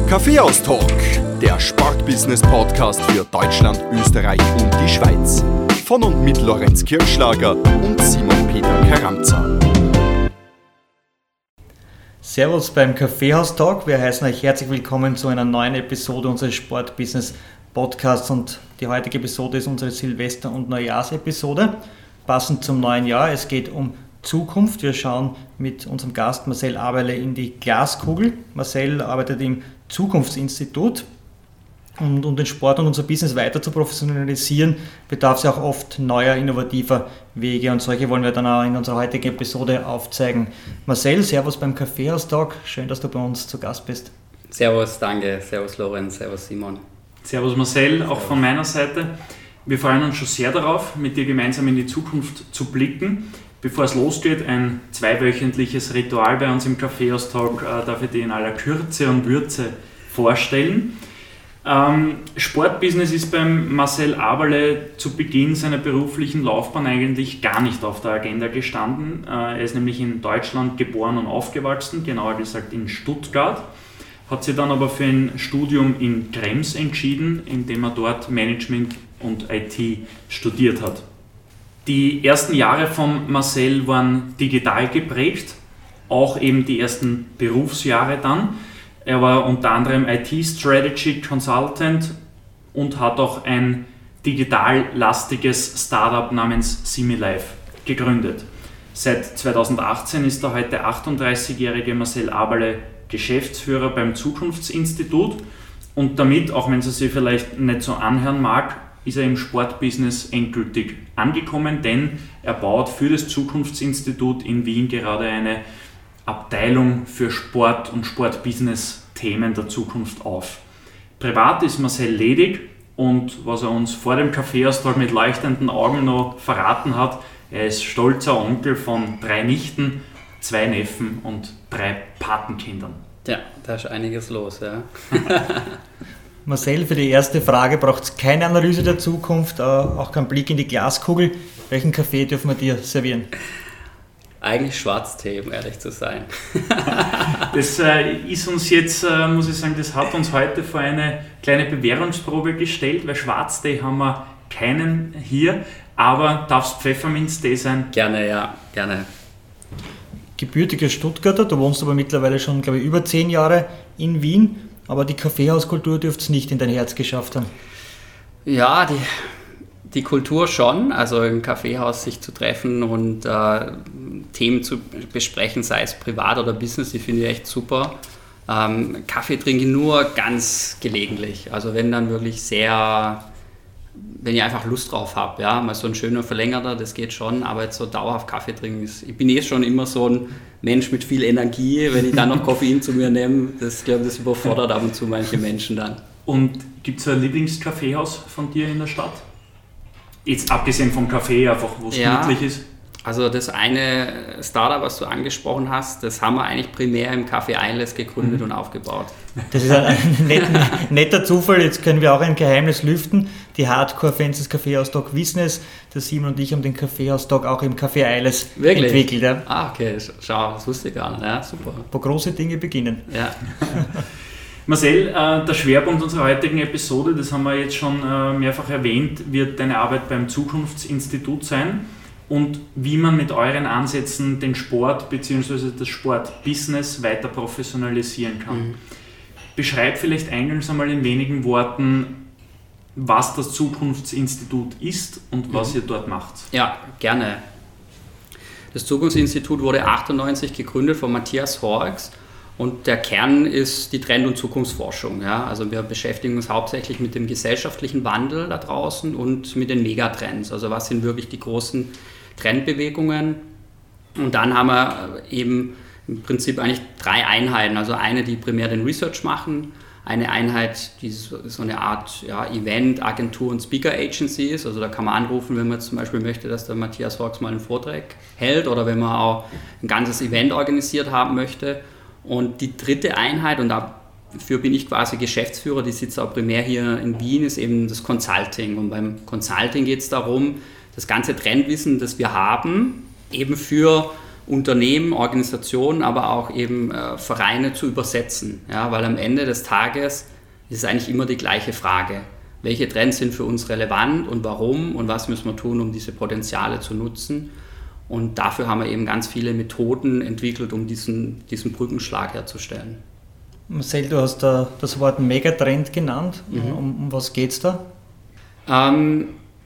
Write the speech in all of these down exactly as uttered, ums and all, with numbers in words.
Kaffeehaus-Talk, der Sportbusiness-Podcast für Deutschland, Österreich und die Schweiz. Von und mit Lorenz Kirchschlager und Simon Peter Karamza. Servus beim Kaffeehaus-Talk. Wir heißen euch herzlich willkommen zu einer neuen Episode unseres Sportbusiness-Podcasts. Und die heutige Episode ist unsere Silvester- und Neujahrsepisode, passend zum neuen Jahr. Es geht um Zukunft. Wir schauen mit unserem Gast Marcel Aberle in die Glaskugel. Marcel arbeitet im Zukunftsinstitut und um den Sport und unser Business weiter zu professionalisieren, bedarf es auch oft neuer, innovativer Wege und solche wollen wir dann auch in unserer heutigen Episode aufzeigen. Marcel, servus beim Kaffeehaus-Talk. Schön, dass du bei uns zu Gast bist. Servus, danke. Servus Lorenz, servus Simon. Servus Marcel, auch von meiner Seite. Wir freuen uns schon sehr darauf, mit dir gemeinsam in die Zukunft zu blicken. Bevor es losgeht, ein zweiwöchentliches Ritual bei uns im Kaffeehaus-Talk, äh, darf ich dir in aller Kürze und Würze vorstellen. Ähm, Sportbusiness ist beim Marcel Aberle zu Beginn seiner beruflichen Laufbahn eigentlich gar nicht auf der Agenda gestanden. Äh, er ist nämlich in Deutschland geboren und aufgewachsen, genauer gesagt in Stuttgart, hat sich dann aber für ein Studium in Krems entschieden, indem er dort Management und I T studiert hat. Die ersten Jahre von Marcel waren digital geprägt, auch eben die ersten Berufsjahre dann. Er war unter anderem I T Strategy Consultant und hat auch ein digital lastiges Startup namens Similife gegründet. Seit zweitausendachtzehn ist der heute achtunddreißigjährige Marcel Aberle Geschäftsführer beim Zukunftsinstitut und damit, auch wenn es sich vielleicht nicht so anhören mag, ist er im Sportbusiness endgültig angekommen, denn er baut für das Zukunftsinstitut in Wien gerade eine Abteilung für Sport- und Sportbusiness-Themen der Zukunft auf. Privat ist Marcel ledig und was er uns vor dem Kaffeehaus-Talk mit leuchtenden Augen noch verraten hat, er ist stolzer Onkel von drei Nichten, zwei Neffen und drei Patenkindern. Ja, da ist einiges los, ja. Marcel, für die erste Frage braucht es keine Analyse der Zukunft, auch keinen Blick in die Glaskugel. Welchen Kaffee dürfen wir dir servieren? Eigentlich Schwarztee, um ehrlich zu sein. Das äh, ist uns jetzt, äh, muss ich sagen, das hat uns heute vor eine kleine Bewährungsprobe gestellt, weil Schwarztee haben wir keinen hier, aber darf es Pfefferminztee sein? Gerne, ja, gerne. Gebürtiger Stuttgarter, du wohnst aber mittlerweile schon, glaube ich, über zehn Jahre in Wien. Aber die Kaffeehauskultur dürfte es nicht in dein Herz geschafft haben. Ja, die, die Kultur schon. Also im Kaffeehaus sich zu treffen und äh, Themen zu besprechen, sei es privat oder Business, die finde ich echt super. Ähm, Kaffee trinke ich nur ganz gelegentlich. Also wenn dann wirklich sehr, wenn ich einfach Lust drauf habe. Ja, mal so ein schöner Verlängerter, das geht schon. Aber jetzt so dauerhaft Kaffee trinken, ist, ich bin eh schon immer so ein Mensch mit viel Energie, wenn ich dann noch Koffein zu mir nehme, das glaube das überfordert ab und zu manche Menschen dann. Und gibt es ein Lieblingskaffeehaus von dir in der Stadt? Jetzt abgesehen vom Kaffee, einfach wo es ja, gemütlich ist. Also das eine Startup, was du angesprochen hast, das haben wir eigentlich primär im Café Einlass gegründet mhm. und aufgebaut. Das ist ein netter, netter Zufall, jetzt können wir auch ein Geheimnis lüften. Die Hardcore-Fans des Kaffeehaus-Talk wissen es, der Simon und ich haben den Kaffeehaus-Talk auch im Café Eiles entwickelt. Ja. Ah, okay, schau, das wusste ich gar nicht. Ja, super. Wo große Dinge beginnen. Ja. Marcel, äh, der Schwerpunkt unserer heutigen Episode, das haben wir jetzt schon äh, mehrfach erwähnt, wird deine Arbeit beim Zukunftsinstitut sein und wie man mit euren Ansätzen den Sport bzw. das Sportbusiness weiter professionalisieren kann. Mhm. Beschreib vielleicht eingangs einmal in wenigen Worten, was das Zukunftsinstitut ist und was mhm. ihr dort macht. Ja, gerne. Das Zukunftsinstitut wurde achtundneunzig gegründet von Matthias Horrocks und der Kern ist die Trend- und Zukunftsforschung. Ja? Also wir beschäftigen uns hauptsächlich mit dem gesellschaftlichen Wandel da draußen und mit den Megatrends. Also was sind wirklich die großen Trendbewegungen? Und dann haben wir eben im Prinzip eigentlich drei Einheiten. Also eine, die primär den Research machen, eine Einheit, die so eine Art ja, Event, Agentur und Speaker Agency ist. Also da kann man anrufen, wenn man zum Beispiel möchte, dass der Matthias Horrocks mal einen Vortrag hält oder wenn man auch ein ganzes Event organisiert haben möchte. Und die dritte Einheit, und dafür bin ich quasi Geschäftsführer, die sitzt auch primär hier in Wien, ist eben das Consulting. Und beim Consulting geht es darum, das ganze Trendwissen, das wir haben, eben für Unternehmen, Organisationen, aber auch eben äh, Vereine zu übersetzen. Ja, weil am Ende des Tages ist es eigentlich immer die gleiche Frage. Welche Trends sind für uns relevant und warum und was müssen wir tun, um diese Potenziale zu nutzen? Und dafür haben wir eben ganz viele Methoden entwickelt, um diesen, diesen Brückenschlag herzustellen. Marcel, du hast da das Wort Megatrend genannt. Mhm. Um, um was geht es da? Ähm,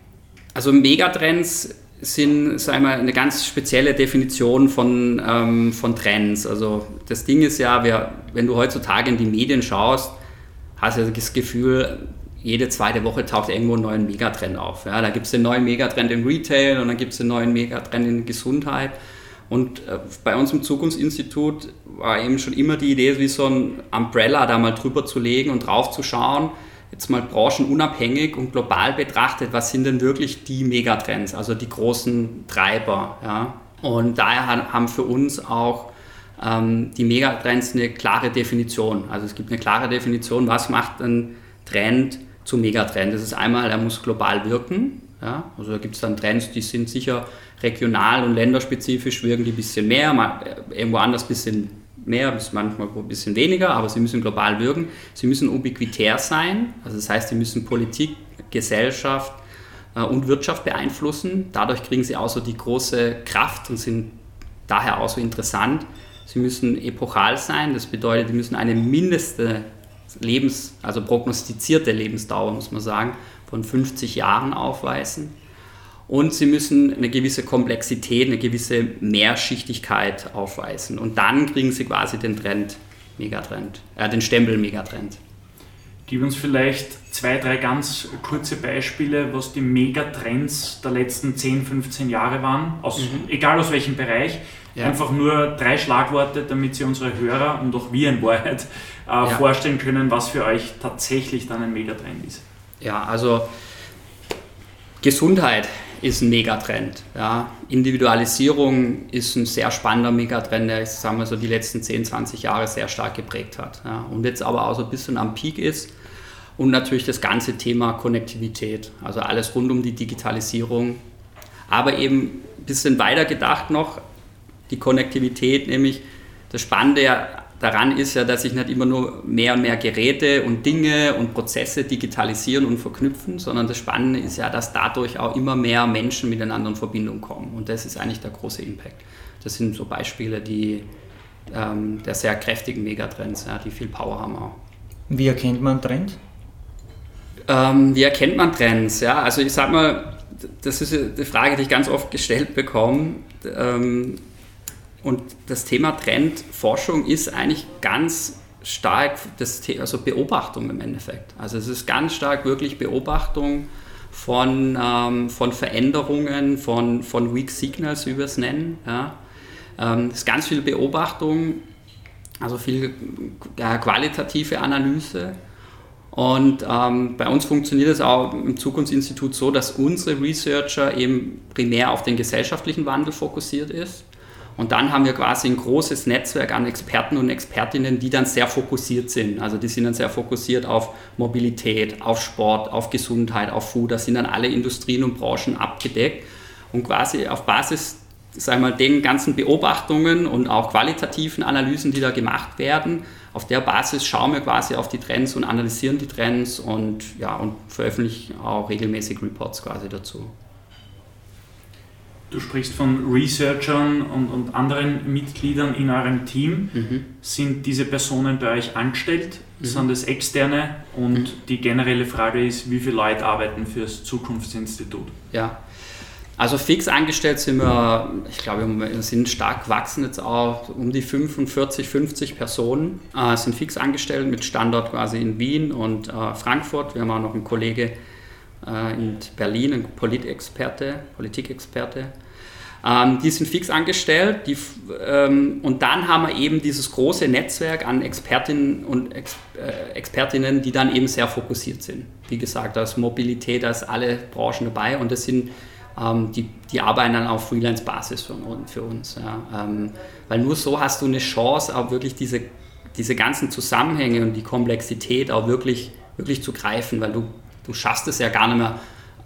also Megatrends sind, sagen wir, eine ganz spezielle Definition von, ähm, von Trends. Also das Ding ist ja, wir, wenn du heutzutage in die Medien schaust, hast du das Gefühl, jede zweite Woche taucht irgendwo ein neuer Megatrend auf. Ja, da gibt es den neuen Megatrend im Retail und dann gibt es den neuen Megatrend in Gesundheit. Und äh, bei uns im Zukunftsinstitut war eben schon immer die Idee, wie so ein Umbrella da mal drüber zu legen und drauf zu schauen, jetzt mal branchenunabhängig und global betrachtet, was sind denn wirklich die Megatrends, also die großen Treiber. Ja? Und daher haben für uns auch ähm, die Megatrends eine klare Definition. Also es gibt eine klare Definition, was macht ein Trend zu Megatrend. Das ist einmal, er muss global wirken. Ja? Also da gibt es dann Trends, die sind sicher regional und länderspezifisch, wirken die ein bisschen mehr, mal, irgendwo anders ein bisschen mehr, bis manchmal ein bisschen weniger, aber sie müssen global wirken. Sie müssen ubiquitär sein, also das heißt, sie müssen Politik, Gesellschaft äh, und Wirtschaft beeinflussen. Dadurch kriegen sie auch so die große Kraft und sind daher auch so interessant. Sie müssen epochal sein, das bedeutet, sie müssen eine mindeste Lebens, also prognostizierte Lebensdauer, muss man sagen, von fünfzig Jahren aufweisen. Und sie müssen eine gewisse Komplexität, eine gewisse Mehrschichtigkeit aufweisen. Und dann kriegen sie quasi den Trend, Megatrend, äh, den Stempel Megatrend. Gib uns vielleicht zwei, drei ganz kurze Beispiele, was die Megatrends der letzten zehn, fünfzehn Jahre waren, aus, mhm. egal aus welchem Bereich. Ja. Einfach nur drei Schlagworte, damit Sie unsere Hörer und auch wir in Wahrheit äh, ja. vorstellen können, was für euch tatsächlich dann ein Megatrend ist. Ja, also Gesundheit ist ein Megatrend. Ja. Individualisierung ist ein sehr spannender Megatrend, der, sagen wir so, die letzten zehn, zwanzig Jahre sehr stark geprägt hat. Ja. Und jetzt aber auch so ein bisschen am Peak ist. Und natürlich das ganze Thema Konnektivität, also alles rund um die Digitalisierung. Aber eben ein bisschen weiter gedacht noch, die Konnektivität, nämlich das Spannende daran ist ja, dass sich nicht immer nur mehr und mehr Geräte und Dinge und Prozesse digitalisieren und verknüpfen, sondern das Spannende ist ja, dass dadurch auch immer mehr Menschen miteinander in Verbindung kommen. Und das ist eigentlich der große Impact. Das sind so Beispiele die, ähm, der sehr kräftigen Megatrends, ja, die viel Power haben auch. Wie erkennt man einen Trend? Ähm, wie erkennt man Trends? Ja, also ich sag mal, das ist eine Frage, die ich ganz oft gestellt bekomme. Ähm, Und das Thema Trendforschung ist eigentlich ganz stark das Thema, also Beobachtung im Endeffekt. Also es ist ganz stark wirklich Beobachtung von, ähm, von Veränderungen, von, von Weak Signals, wie wir es nennen. Ja. Ähm, es ist ganz viel Beobachtung, also viel ja, qualitative Analyse. Und ähm, bei uns funktioniert es auch im Zukunftsinstitut so, dass unsere Researcher eben primär auf den gesellschaftlichen Wandel fokussiert ist. Und dann haben wir quasi ein großes Netzwerk an Experten und Expertinnen, die dann sehr fokussiert sind. Also die sind dann sehr fokussiert auf Mobilität, auf Sport, auf Gesundheit, auf Food. Da sind dann alle Industrien und Branchen abgedeckt. Und quasi auf Basis, sagen wir mal, den ganzen Beobachtungen und auch qualitativen Analysen, die da gemacht werden, auf der Basis schauen wir quasi auf die Trends und analysieren die Trends und, ja, und veröffentlichen auch regelmäßig Reports quasi dazu. Du sprichst von Researchern und, und anderen Mitgliedern in eurem Team. Mhm. Sind diese Personen bei euch angestellt? Mhm. Sind das Externe? Und mhm. die generelle Frage ist, wie viele Leute arbeiten für das Zukunftsinstitut? Ja, also fix angestellt sind wir, ich glaube, wir sind stark gewachsen jetzt auch, um die fünfundvierzig, fünfzig Personen äh, sind fix angestellt mit Standort quasi in Wien und äh, Frankfurt. Wir haben auch noch einen Kollege äh, in Berlin, ein Politexperte, Politikexperte. Ähm, die sind fix angestellt die, ähm, und dann haben wir eben dieses große Netzwerk an Expertinnen und Ex, äh, Expertinnen, die dann eben sehr fokussiert sind. Wie gesagt, da ist Mobilität, da ist alle Branchen dabei und das sind ähm, die, die arbeiten dann auf Freelance-Basis für, für uns. Ja. Ähm, weil nur so hast du eine Chance, auch wirklich diese, diese ganzen Zusammenhänge und die Komplexität auch wirklich, wirklich zu greifen, weil du, du schaffst es ja gar nicht mehr,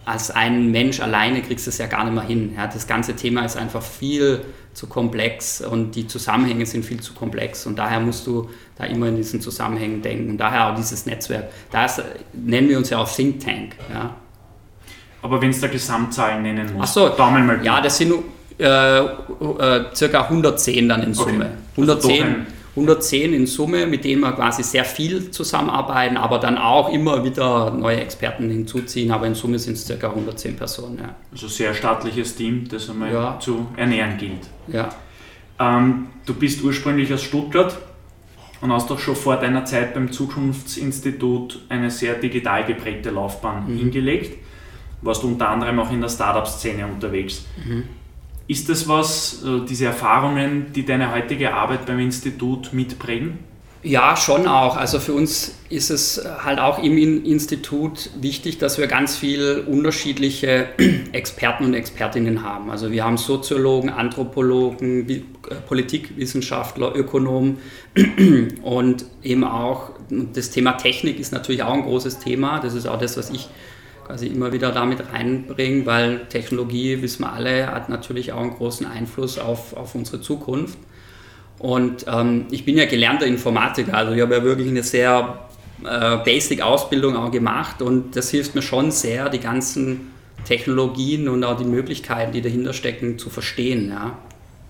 als ein Mensch alleine kriegst du es ja gar nicht mehr hin. Ja, das ganze Thema ist einfach viel zu komplex und die Zusammenhänge sind viel zu komplex und daher musst du da immer in diesen Zusammenhängen denken und daher auch dieses Netzwerk. Das nennen wir uns ja auch Think Tank. Ja. Aber wenn es da Gesamtzahlen nennen muss, Ach so, Daumen mal. Ja, das sind äh, äh, circa hundertzehn dann in Summe. Okay. hundertzehn, Also hundertzehn in Summe, mit denen wir quasi sehr viel zusammenarbeiten, aber dann auch immer wieder neue Experten hinzuziehen, aber in Summe sind es circa hundertzehn Personen. Ja. Also sehr staatliches Team, das einmal Ja. zu ernähren gilt. Ja. Ähm, du bist ursprünglich aus Stuttgart und hast doch schon vor deiner Zeit beim Zukunftsinstitut eine sehr digital geprägte Laufbahn Mhm. hingelegt. Warst du unter anderem auch in der Startup-Szene unterwegs. Mhm. Ist das was, äh, diese Erfahrungen, die deine heutige Arbeit beim Institut mitprägen? Ja, schon auch. Also für uns ist es halt auch im In- Institut wichtig, dass wir ganz viele unterschiedliche Experten und Expertinnen haben. Also wir haben Soziologen, Anthropologen, Wi- äh, Politikwissenschaftler, Ökonomen und eben auch das Thema Technik ist natürlich auch ein großes Thema. Das ist auch das, was ich quasi immer wieder damit reinbringe, weil Technologie, wissen wir alle, hat natürlich auch einen großen Einfluss auf, auf unsere Zukunft. Und ähm, ich bin ja gelernter Informatiker, also ich habe ja wirklich eine sehr äh, Basic-Ausbildung auch gemacht und das hilft mir schon sehr, die ganzen Technologien und auch die Möglichkeiten, die dahinter stecken, zu verstehen. Ja.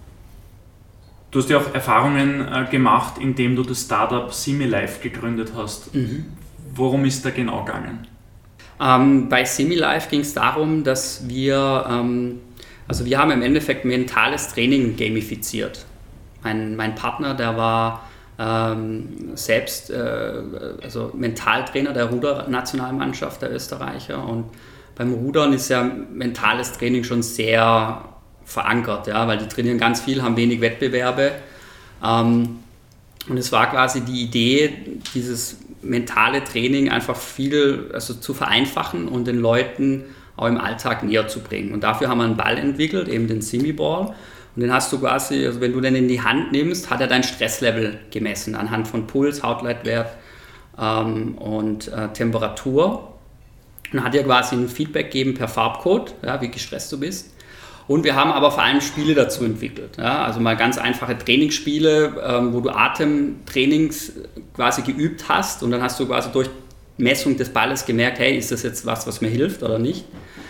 Du hast ja auch Erfahrungen äh, gemacht, indem du das Startup SimiLife gegründet hast. Mhm. Worum ist da genau gegangen? Ähm, bei SimiLife ging es darum, dass wir, ähm, also wir haben im Endeffekt mentales Training gamifiziert. Mein, mein Partner, der war ähm, selbst äh, also Mentaltrainer der Rudernationalmannschaft der Österreicher und beim Rudern ist ja mentales Training schon sehr verankert, ja, weil die trainieren ganz viel, haben wenig Wettbewerbe ähm, und es war quasi die Idee, dieses mentale Training einfach viel also zu vereinfachen und den Leuten auch im Alltag näher zu bringen. Und dafür haben wir einen Ball entwickelt, eben den Simi-Ball. Und den hast du quasi, also wenn du den in die Hand nimmst, hat er dein Stresslevel gemessen anhand von Puls, Hautleitwert ähm, und äh, Temperatur. Und hat dir quasi ein Feedback gegeben per Farbcode, ja, wie gestresst du bist. Und wir haben aber vor allem Spiele dazu entwickelt. Ja, also mal ganz einfache Trainingsspiele, ähm, wo du Atemtrainings quasi geübt hast und dann hast du quasi durch Messung des Balles gemerkt, hey, ist das jetzt was, was mir hilft oder nicht?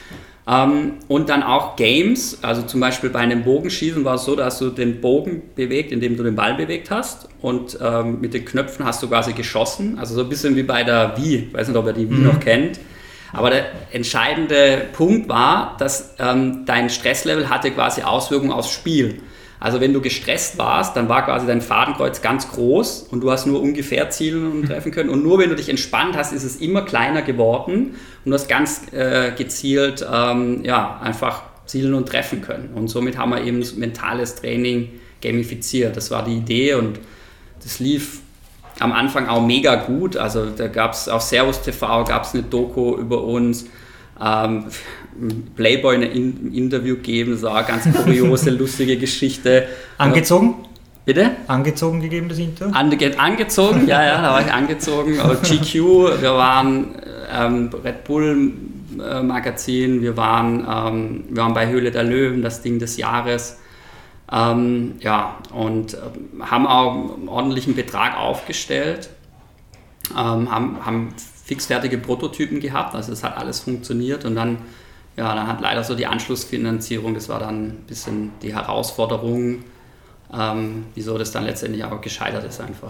Ähm, und dann auch Games, also zum Beispiel bei einem Bogenschießen war es so, dass du den Bogen bewegt, indem du den Ball bewegt hast und ähm, mit den Knöpfen hast du quasi geschossen, also so ein bisschen wie bei der Wii, ich weiß nicht, ob ihr die Wii mhm. noch kennt. Aber der entscheidende Punkt war, dass ähm, dein Stresslevel hatte quasi Auswirkungen aufs Spiel. Also wenn du gestresst warst, dann war quasi dein Fadenkreuz ganz groß und du hast nur ungefähr zielen und treffen können. Und nur wenn du dich entspannt hast, ist es immer kleiner geworden und du hast ganz äh, gezielt ähm, ja, einfach zielen und treffen können. Und somit haben wir eben mentales Training gamifiziert. Das war die Idee und das lief am Anfang auch mega gut, also da gab es auf Servus T V gab es eine Doku über uns, ähm, Playboy ein In- Interview gegeben, das war eine ganz kuriose, lustige Geschichte. Angezogen? Bitte? Angezogen gegeben, das Interview? Ange- angezogen, ja, ja, da war ich angezogen. Aber G Q, wir waren ähm, Red Bull äh, Magazin, wir waren, ähm, wir waren bei Höhle der Löwen, das Ding des Jahres. Ähm, ja, und äh, haben auch einen ordentlichen Betrag aufgestellt, ähm, haben, haben fixfertige Prototypen gehabt, also es hat alles funktioniert und dann, ja, dann hat leider so die Anschlussfinanzierung, das war dann ein bisschen die Herausforderung, ähm, wieso das dann letztendlich auch gescheitert ist einfach.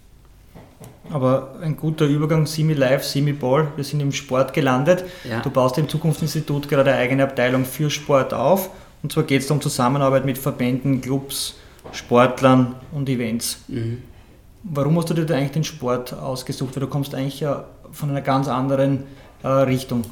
Aber ein guter Übergang, SimiLife, SimiBall, wir sind im Sport gelandet. Ja. Du baust im Zukunftsinstitut gerade eine eigene Abteilung für Sport auf. Und zwar geht es um Zusammenarbeit mit Verbänden, Clubs, Sportlern und Events. Mhm. Warum hast du dir da eigentlich den Sport ausgesucht? Weil du kommst eigentlich ja von einer ganz anderen äh, Richtung.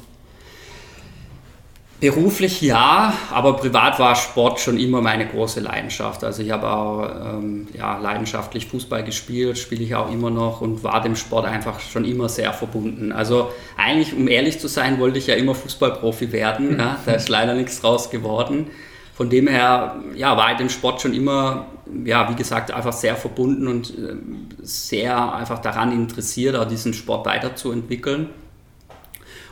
Beruflich ja, aber privat war Sport schon immer meine große Leidenschaft. Also ich habe auch ähm, ja, leidenschaftlich Fußball gespielt, spiele ich auch immer noch und war dem Sport einfach schon immer sehr verbunden. Also eigentlich, um ehrlich zu sein, wollte ich ja immer Fußballprofi werden. Ja, da ist leider nichts draus geworden. Von dem her ja, war ich dem Sport schon immer, ja, wie gesagt, einfach sehr verbunden und äh, sehr einfach daran interessiert, auch diesen Sport weiterzuentwickeln.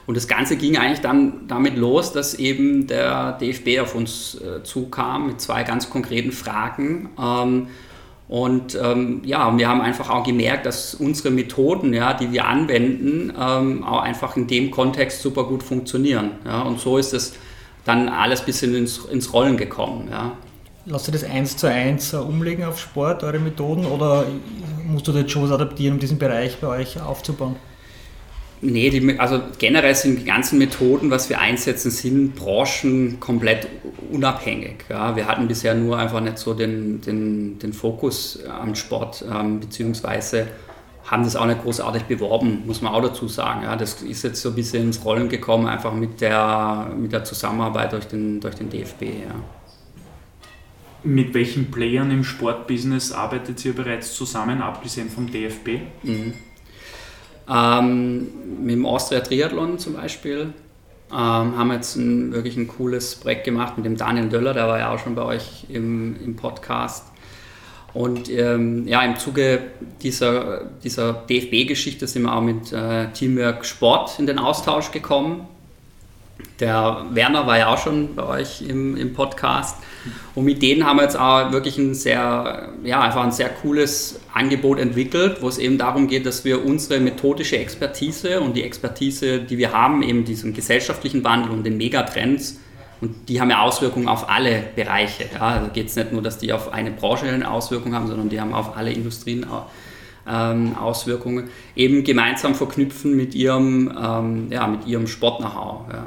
Und das Ganze ging eigentlich dann damit los, dass eben der D F B auf uns äh, zukam mit zwei ganz konkreten Fragen. Ähm, und ähm, ja, wir haben einfach auch gemerkt, dass unsere Methoden, ja, die wir anwenden, ähm, auch einfach in dem Kontext super gut funktionieren. Ja? Und so ist es dann alles ein bisschen ins, ins Rollen gekommen. Ja? Lasst ihr das eins zu eins umlegen auf Sport, eure Methoden, oder musst du das schon was adaptieren, um diesen Bereich bei euch aufzubauen? Nee, die, also generell sind die ganzen Methoden, was wir einsetzen, sind Branchen komplett unabhängig. Ja. Wir hatten bisher nur einfach nicht so den, den, den Fokus am Sport, ähm, beziehungsweise haben das auch nicht großartig beworben, muss man auch dazu sagen. Ja. Das ist jetzt so ein bisschen ins Rollen gekommen, einfach mit der, mit der Zusammenarbeit durch den, durch den D F B. Ja. Mit welchen Playern im Sportbusiness arbeitet ihr bereits zusammen, abgesehen vom D F B? Mhm. Ähm, mit dem Austria Triathlon zum Beispiel ähm, haben wir jetzt ein, wirklich ein cooles Projekt gemacht mit dem Daniel Döller, der war ja auch schon bei euch im, im Podcast. Und ähm, ja, im Zuge dieser, dieser D F B-Geschichte sind wir auch mit äh, Teamwork Sport in den Austausch gekommen. Der Werner war ja auch schon bei euch im, im Podcast. Und mit denen haben wir jetzt auch wirklich ein sehr, ja, einfach ein sehr cooles Angebot entwickelt, wo es eben darum geht, dass wir unsere methodische Expertise und die Expertise, die wir haben, eben diesen gesellschaftlichen Wandel und den Megatrends, und die haben ja Auswirkungen auf alle Bereiche. Ja. Also geht es nicht nur, dass die auf eine Branche eine Auswirkung haben, sondern die haben auf alle Industrien ähm, Auswirkungen, eben gemeinsam verknüpfen mit ihrem, ähm, ja, mit ihrem Sport-Know-how. Ja.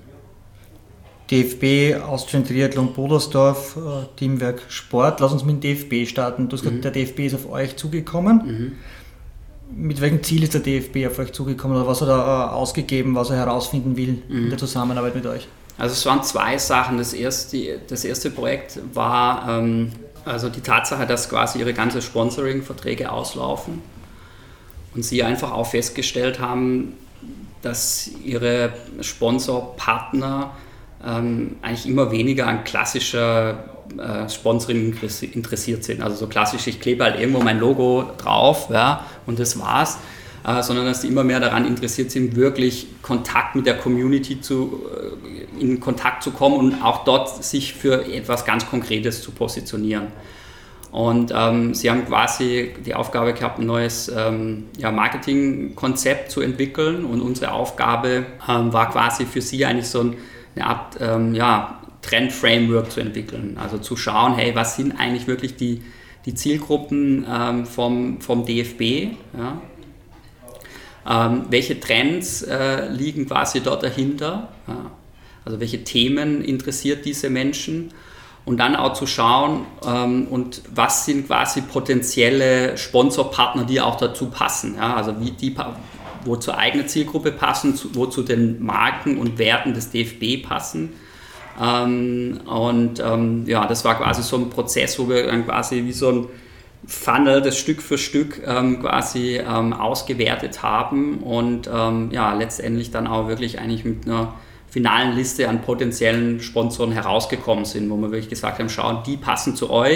D F B, Austrian Triathlon Bodersdorf, äh, Teamwork Sport. Lass uns mit dem D F B starten. Du hast gesagt, mhm. der D F B ist auf euch zugekommen. Mhm. Mit welchem Ziel ist der D F B auf euch zugekommen, oder was hat er äh, ausgegeben, was er herausfinden will mhm. in der Zusammenarbeit mit euch? Also es waren zwei Sachen. Das erste, das erste Projekt war ähm, also die Tatsache, dass quasi ihre ganzen Sponsoring-Verträge auslaufen und sie einfach auch festgestellt haben, dass ihre Sponsorpartner ähm, eigentlich immer weniger an klassischer äh, Sponsoring interessiert sind. Also so klassisch, ich klebe halt irgendwo mein Logo drauf, ja, und das war's. Äh, sondern dass die immer mehr daran interessiert sind, wirklich Kontakt mit der Community zu, äh, in Kontakt zu kommen und auch dort sich für etwas ganz Konkretes zu positionieren. Und ähm, sie haben quasi die Aufgabe gehabt, ein neues ähm, ja, Marketingkonzept zu entwickeln, und unsere Aufgabe ähm, war quasi für sie eigentlich so ein, eine Art ähm, ja, Trend-Framework zu entwickeln. Also zu schauen, hey, was sind eigentlich wirklich die, die Zielgruppen ähm, vom, vom D F B? Ja? Ähm, welche Trends äh, liegen quasi dort dahinter? Ja? Also welche Themen interessiert diese Menschen? Und dann auch zu schauen, ähm, und was sind quasi potenzielle Sponsorpartner, die auch dazu passen. Ja? Also wie die, wo zur eigenen Zielgruppe passen, zu, wo zu den Marken und Werten des D F B passen. Ähm, und ähm, ja, das war quasi so ein Prozess, wo wir dann quasi wie so ein Funnel, das Stück für Stück ähm, quasi ähm, ausgewertet haben und ähm, ja, letztendlich dann auch wirklich eigentlich mit einer finalen Liste an potenziellen Sponsoren herausgekommen sind, wo wir wirklich gesagt haben, schauen, die passen zu euch,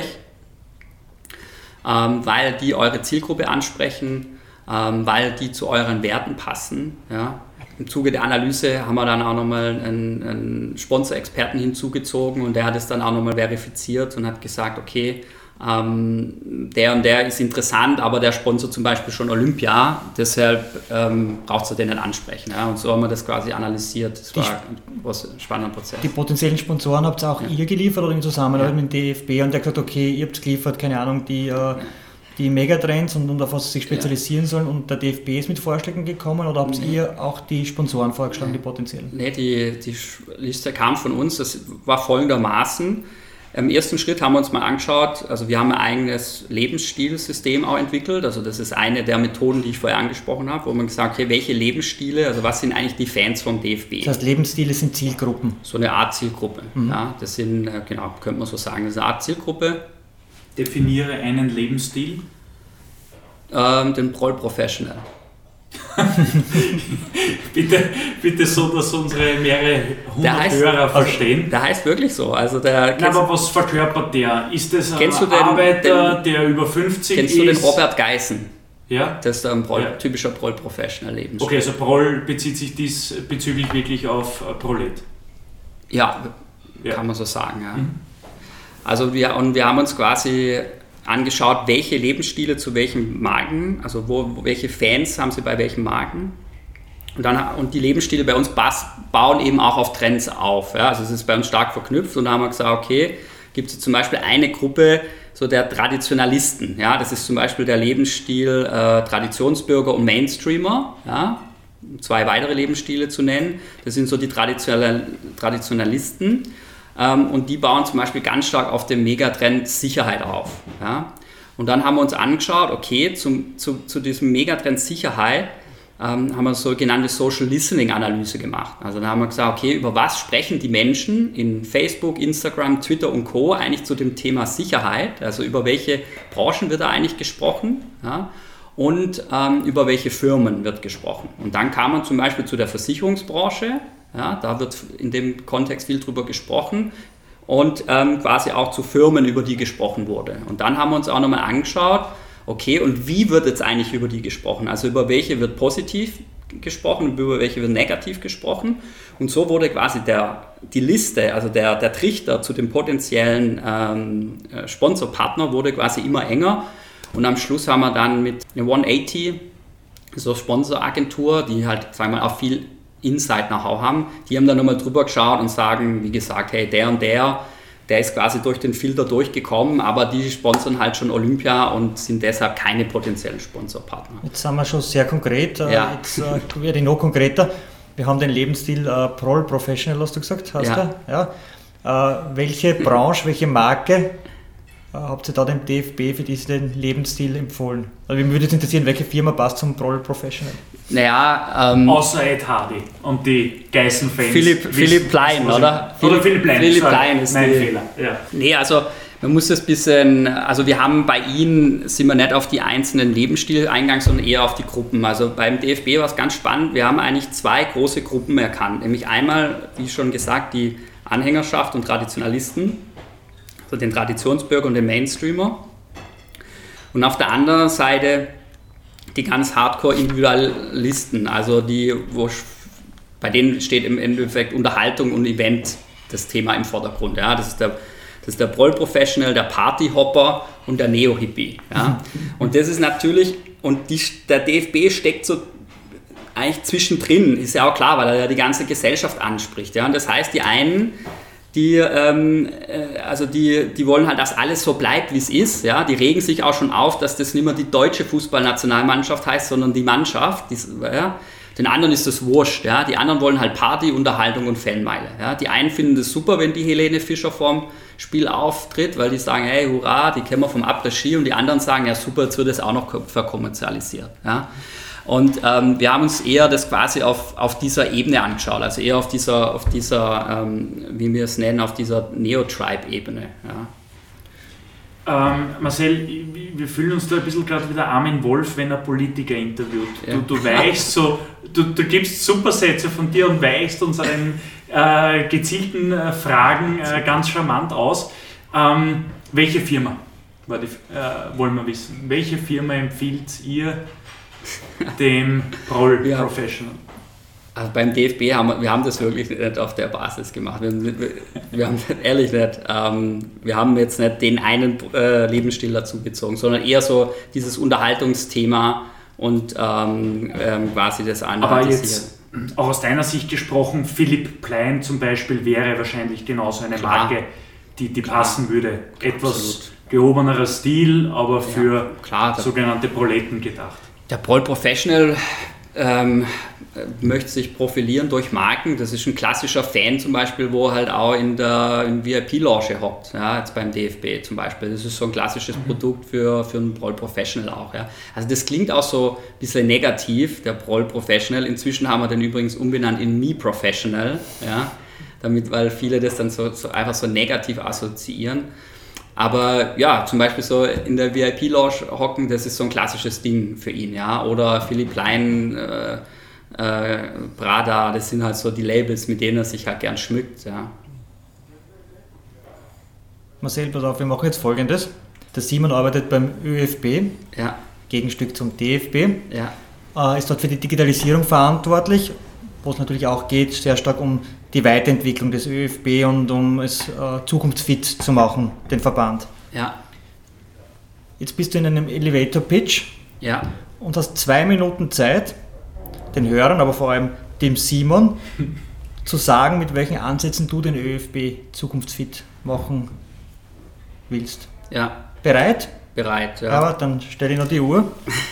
ähm, weil die eure Zielgruppe ansprechen, ähm, weil die zu euren Werten passen. Ja. Im Zuge der Analyse haben wir dann auch nochmal einen, einen Sponsor-Experten hinzugezogen, und der hat es dann auch nochmal verifiziert und hat gesagt, okay, Ähm, der und der ist interessant, aber der sponsert zum Beispiel schon Olympia, deshalb ähm, braucht es den nicht ansprechen. Ja? Und so haben wir das quasi analysiert. Das war ein spannender Prozess. Die potenziellen Sponsoren habt ihr auch ja. ihr geliefert oder in Zusammenarbeit ja. mit dem D F B, und der hat gesagt, okay, ihr habt geliefert, keine Ahnung, die, äh, die Megatrends und, und auf was sie sich spezialisieren ja. sollen, und der D F B ist mit Vorschlägen gekommen, oder habt nee. ihr auch die Sponsoren vorgeschlagen, die potenziellen? Nee, die, die Liste kam von uns, das war folgendermaßen. Im ersten Schritt haben wir uns mal angeschaut, also wir haben ein eigenes Lebensstilsystem auch entwickelt, also das ist eine der Methoden, die ich vorher angesprochen habe, wo man gesagt hat, okay, welche Lebensstile, also was sind eigentlich die Fans vom D F B? Das heißt, Lebensstile sind Zielgruppen? So eine Art Zielgruppe, mhm. ja, das sind, genau, könnte man so sagen, das ist eine Art Zielgruppe. Definiere einen Lebensstil. Ähm, den Proll Professional. bitte, bitte so, dass unsere mehrere hundert heißt, Hörer verstehen. Also, der heißt wirklich so. Also der, Na, aber was verkörpert der? Ist das ein den, Arbeiter, den, der über fünfzig kennst ist? Kennst du den Robert Geißen? Ja. Das ist ein Proll, ja. typischer Proll-Professional-Lebensstil. Okay, also Proll bezieht sich diesbezüglich wirklich auf Prolet? Ja, ja, kann man so sagen. Ja. Mhm. Also wir, und wir haben uns quasi angeschaut, welche Lebensstile zu welchen Marken, also wo, welche Fans haben sie bei welchen Marken. Und, dann, und die Lebensstile bei uns bauen eben auch auf Trends auf. Ja. Also es ist bei uns stark verknüpft und da haben wir gesagt, okay, gibt es zum Beispiel eine Gruppe so der Traditionalisten. Ja. Das ist zum Beispiel der Lebensstil äh, Traditionsbürger und Mainstreamer. Ja. Zwei weitere Lebensstile zu nennen. Das sind so die Traditional, Traditionalisten. Ähm, und die bauen zum Beispiel ganz stark auf dem Megatrend Sicherheit auf. Ja. Und dann haben wir uns angeschaut, okay, zum, zu, zu diesem Megatrend Sicherheit ähm, haben wir so sogenannte Social Listening Analyse gemacht. Also da haben wir gesagt, okay, über was sprechen die Menschen in Facebook, Instagram, Twitter und Co. eigentlich zu dem Thema Sicherheit? Also über welche Branchen wird da eigentlich gesprochen? Ja? Und ähm, über welche Firmen wird gesprochen? Und dann kam man zum Beispiel zu der Versicherungsbranche. Ja, da wird in dem Kontext viel drüber gesprochen. Und ähm, quasi auch zu Firmen, über die gesprochen wurde. Und dann haben wir uns auch nochmal angeschaut, okay, und wie wird jetzt eigentlich über die gesprochen? Also über welche wird positiv gesprochen und über welche wird negativ gesprochen? Und so wurde quasi der, die Liste, also der, der Trichter zu dem potenziellen ähm, Sponsorpartner wurde quasi immer enger. Und am Schluss haben wir dann mit einer hundertachtzig, so eine Sponsoragentur, die halt, sagen wir mal, auch viel Insight-Know-how haben, die haben dann nochmal drüber geschaut und sagen, wie gesagt, hey, der und der, der ist quasi durch den Filter durchgekommen, aber die sponsern halt schon Olympia und sind deshalb keine potenziellen Sponsorpartner. Jetzt sind wir schon sehr konkret, ja. Jetzt äh, werde ich noch konkreter. Wir haben den Lebensstil äh, Proll Professional, hast du gesagt, hast ja. du? Ja. Äh, welche Branche, welche Marke äh, habt ihr da dem D F B für diesen Lebensstil empfohlen? Also mich würde jetzt interessieren, welche Firma passt zum Proll Professional? Naja, ähm, außer Ed Hardy und die Geißen-Fans. Philipp, Philipp Plein, oder? Oder Philipp Plein, Philipp Plein ist mein die, Fehler. Ja. Nee, also man muss das ein bisschen, also wir haben bei ihnen, sind wir nicht auf die einzelnen Lebensstile eingegangen, sondern eher auf die Gruppen. Also beim D F B war es ganz spannend, wir haben eigentlich zwei große Gruppen erkannt. Nämlich einmal, wie schon gesagt, die Anhängerschaft und Traditionalisten, also den Traditionsbürger und den Mainstreamer. Und auf der anderen Seite die ganz Hardcore-Individualisten, also die, wo, bei denen steht im Endeffekt Unterhaltung und Event das Thema im Vordergrund. Ja. Das ist der, das ist der Proll-Professional, der Party-Hopper und der Neo-Hippie. Ja. Und das ist natürlich, und die, der D F B steckt so eigentlich zwischendrin, ist ja auch klar, weil er ja die ganze Gesellschaft anspricht. Ja. Und das heißt, die einen, Die, ähm, also die, die wollen halt, dass alles so bleibt, wie es ist. Ja? Die regen sich auch schon auf, dass das nicht mehr die deutsche Fußballnationalmannschaft heißt, sondern die Mannschaft. Die, ja? Den anderen ist das wurscht. Ja? Die anderen wollen halt Party, Unterhaltung und Fanmeile. Ja? Die einen finden das super, wenn die Helene Fischer vorm Spiel auftritt, weil die sagen, hey, hurra, die kennen wir vom Après-Ski. Und die anderen sagen, ja super, jetzt wird das auch noch verkommerzialisiert. Ja? Und ähm, wir haben uns eher das quasi auf, auf dieser Ebene angeschaut, also eher auf dieser, auf dieser ähm, wie wir es nennen, auf dieser Neo-Tribe-Ebene. Ja. Ähm, Marcel, wir fühlen uns da ein bisschen gerade wie der Armin Wolf, wenn er Politiker interviewt. Ja. Du, du weichst so, du, du gibst Supersätze von dir und weichst unseren äh, gezielten äh, Fragen äh, ganz charmant aus. Ähm, welche Firma, war die, äh, wollen wir wissen, welche Firma empfiehlt ihr dem Proll ja. Professional? Also beim D F B haben wir, wir haben das wirklich nicht auf der Basis gemacht. Wir, wir, wir haben ehrlich nicht, ähm, wir haben jetzt nicht den einen äh, Lebensstil dazu gezogen, sondern eher so dieses Unterhaltungsthema und ähm, ähm, quasi das andere. Aber jetzt auch aus deiner Sicht gesprochen, Philipp Plein zum Beispiel wäre wahrscheinlich genauso eine Klar. Marke, die, die passen würde. Etwas Absolut. Gehobenerer Stil, aber für ja, klar, sogenannte Proleten gedacht. Der Proll Professional ähm, möchte sich profilieren durch Marken. Das ist ein klassischer Fan zum Beispiel, wo halt auch in der in V I P-Lounge hockt, ja, jetzt beim D F B zum Beispiel. Das ist so ein klassisches mhm. Produkt für, für einen Proll Professional auch. Ja. Also das klingt auch so ein bisschen negativ, der Proll Professional. Inzwischen haben wir den übrigens umbenannt in Me Professional, ja, damit, weil viele das dann so, so einfach so negativ assoziieren. Aber ja, zum Beispiel so in der V I P-Lounge hocken, das ist so ein klassisches Ding für ihn. Ja? Oder Philipp Plein, äh, äh, Prada, das sind halt so die Labels, mit denen er sich halt gern schmückt. Ja. Marcel, pass auf, wir machen jetzt Folgendes. Der Simon arbeitet beim Ö F B. Ja. Gegenstück zum D F B. Ja. Äh, ist dort für die Digitalisierung verantwortlich, wo es natürlich auch geht, sehr stark um die Weiterentwicklung des ÖFB und um es äh, zukunftsfit zu machen, den Verband. Ja. Jetzt bist du in einem Elevator-Pitch Ja. und hast zwei Minuten Zeit, den Hörern, aber vor allem dem Simon, zu sagen, mit welchen Ansätzen du den ÖFB zukunftsfit machen willst. Ja. Bereit? Bereit, ja. Aber dann stelle ich noch die Uhr.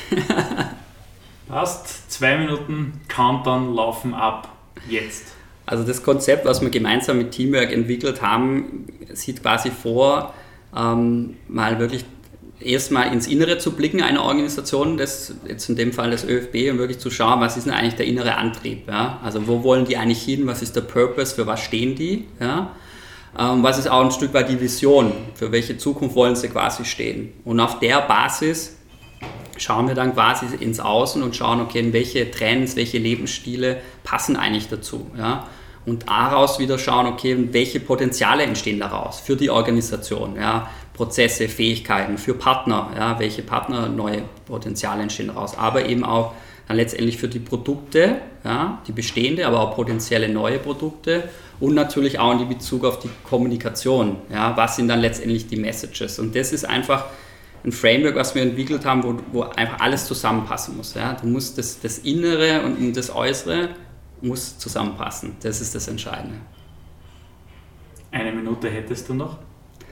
Passt, zwei Minuten Countdown laufen ab, jetzt. Also das Konzept, was wir gemeinsam mit Teamwork entwickelt haben, sieht quasi vor, ähm, mal wirklich erstmal ins Innere zu blicken einer Organisation, das, jetzt in dem Fall des ÖFB, und wirklich zu schauen, was ist denn eigentlich der innere Antrieb, ja? Also wo wollen die eigentlich hin, was ist der Purpose, für was stehen die, ja? Ähm, was ist auch ein Stück weit die Vision, für welche Zukunft wollen sie quasi stehen. Und auf der Basis schauen wir dann quasi ins Außen und schauen, okay, welche Trends, welche Lebensstile passen eigentlich dazu, ja? Und daraus wieder schauen, okay, welche Potenziale entstehen daraus für die Organisation, ja? Prozesse, Fähigkeiten, für Partner, ja? Welche Partner, neue Potenziale entstehen daraus, aber eben auch dann letztendlich für die Produkte, ja? Die bestehende, aber auch potenzielle neue Produkte und natürlich auch in Bezug auf die Kommunikation, ja? Was sind dann letztendlich die Messages, und das ist einfach ein Framework, was wir entwickelt haben, wo, wo einfach alles zusammenpassen muss. Ja? Du musst das, das Innere und das Äußere muss zusammenpassen. Das ist das Entscheidende. Eine Minute hättest du noch?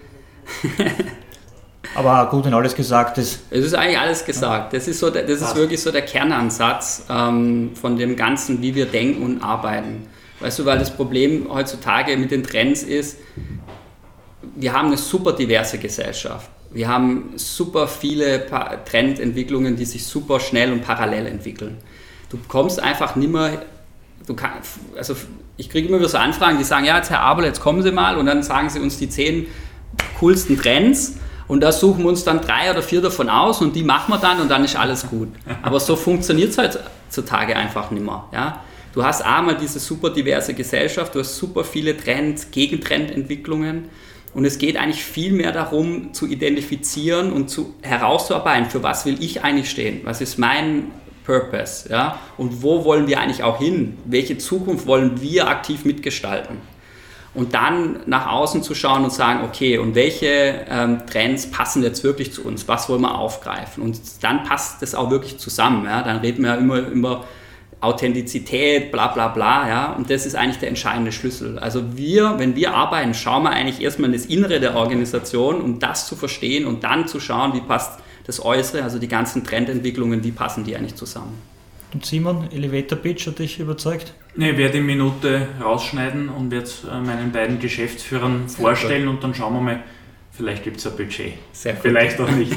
Aber gut, wenn alles gesagt ist. Es ist eigentlich alles gesagt. Das ist, so, das ist wirklich so der Kernansatz ähm, von dem Ganzen, wie wir denken und arbeiten. Weißt du, weil das Problem heutzutage mit den Trends ist, wir haben eine super diverse Gesellschaft. Wir haben super viele Trendentwicklungen, die sich super schnell und parallel entwickeln. Du kommst einfach nicht mehr, du kann, also ich kriege immer wieder so Anfragen, die sagen, ja, jetzt Herr Abel, jetzt kommen Sie mal, und dann sagen Sie uns die zehn coolsten Trends und da suchen wir uns dann drei oder vier davon aus und die machen wir dann und dann ist alles gut. Aber so funktioniert es heutzutage einfach nicht mehr. Ja? Du hast einmal diese super diverse Gesellschaft, du hast super viele Trends, Gegentrendentwicklungen. Und es geht eigentlich viel mehr darum, zu identifizieren und zu herauszuarbeiten, für was will ich eigentlich stehen, was ist mein Purpose, ja? Und wo wollen wir eigentlich auch hin, welche Zukunft wollen wir aktiv mitgestalten. Und dann nach außen zu schauen und sagen, okay, und welche ähm, Trends passen jetzt wirklich zu uns, was wollen wir aufgreifen, und dann passt das auch wirklich zusammen, ja? Dann reden wir ja immer, immer Authentizität, bla bla bla, ja, und das ist eigentlich der entscheidende Schlüssel. Also wir, wenn wir arbeiten, schauen wir eigentlich erstmal in das Innere der Organisation, um das zu verstehen und dann zu schauen, wie passt das Äußere, also die ganzen Trendentwicklungen, wie passen die eigentlich zusammen. Und Simon, Elevator Pitch hat dich überzeugt? Ne, ich werde die Minute rausschneiden und werde es meinen beiden Geschäftsführern vorstellen und dann schauen wir mal, vielleicht gibt es ein Budget. Sehr gut. Vielleicht auch nicht.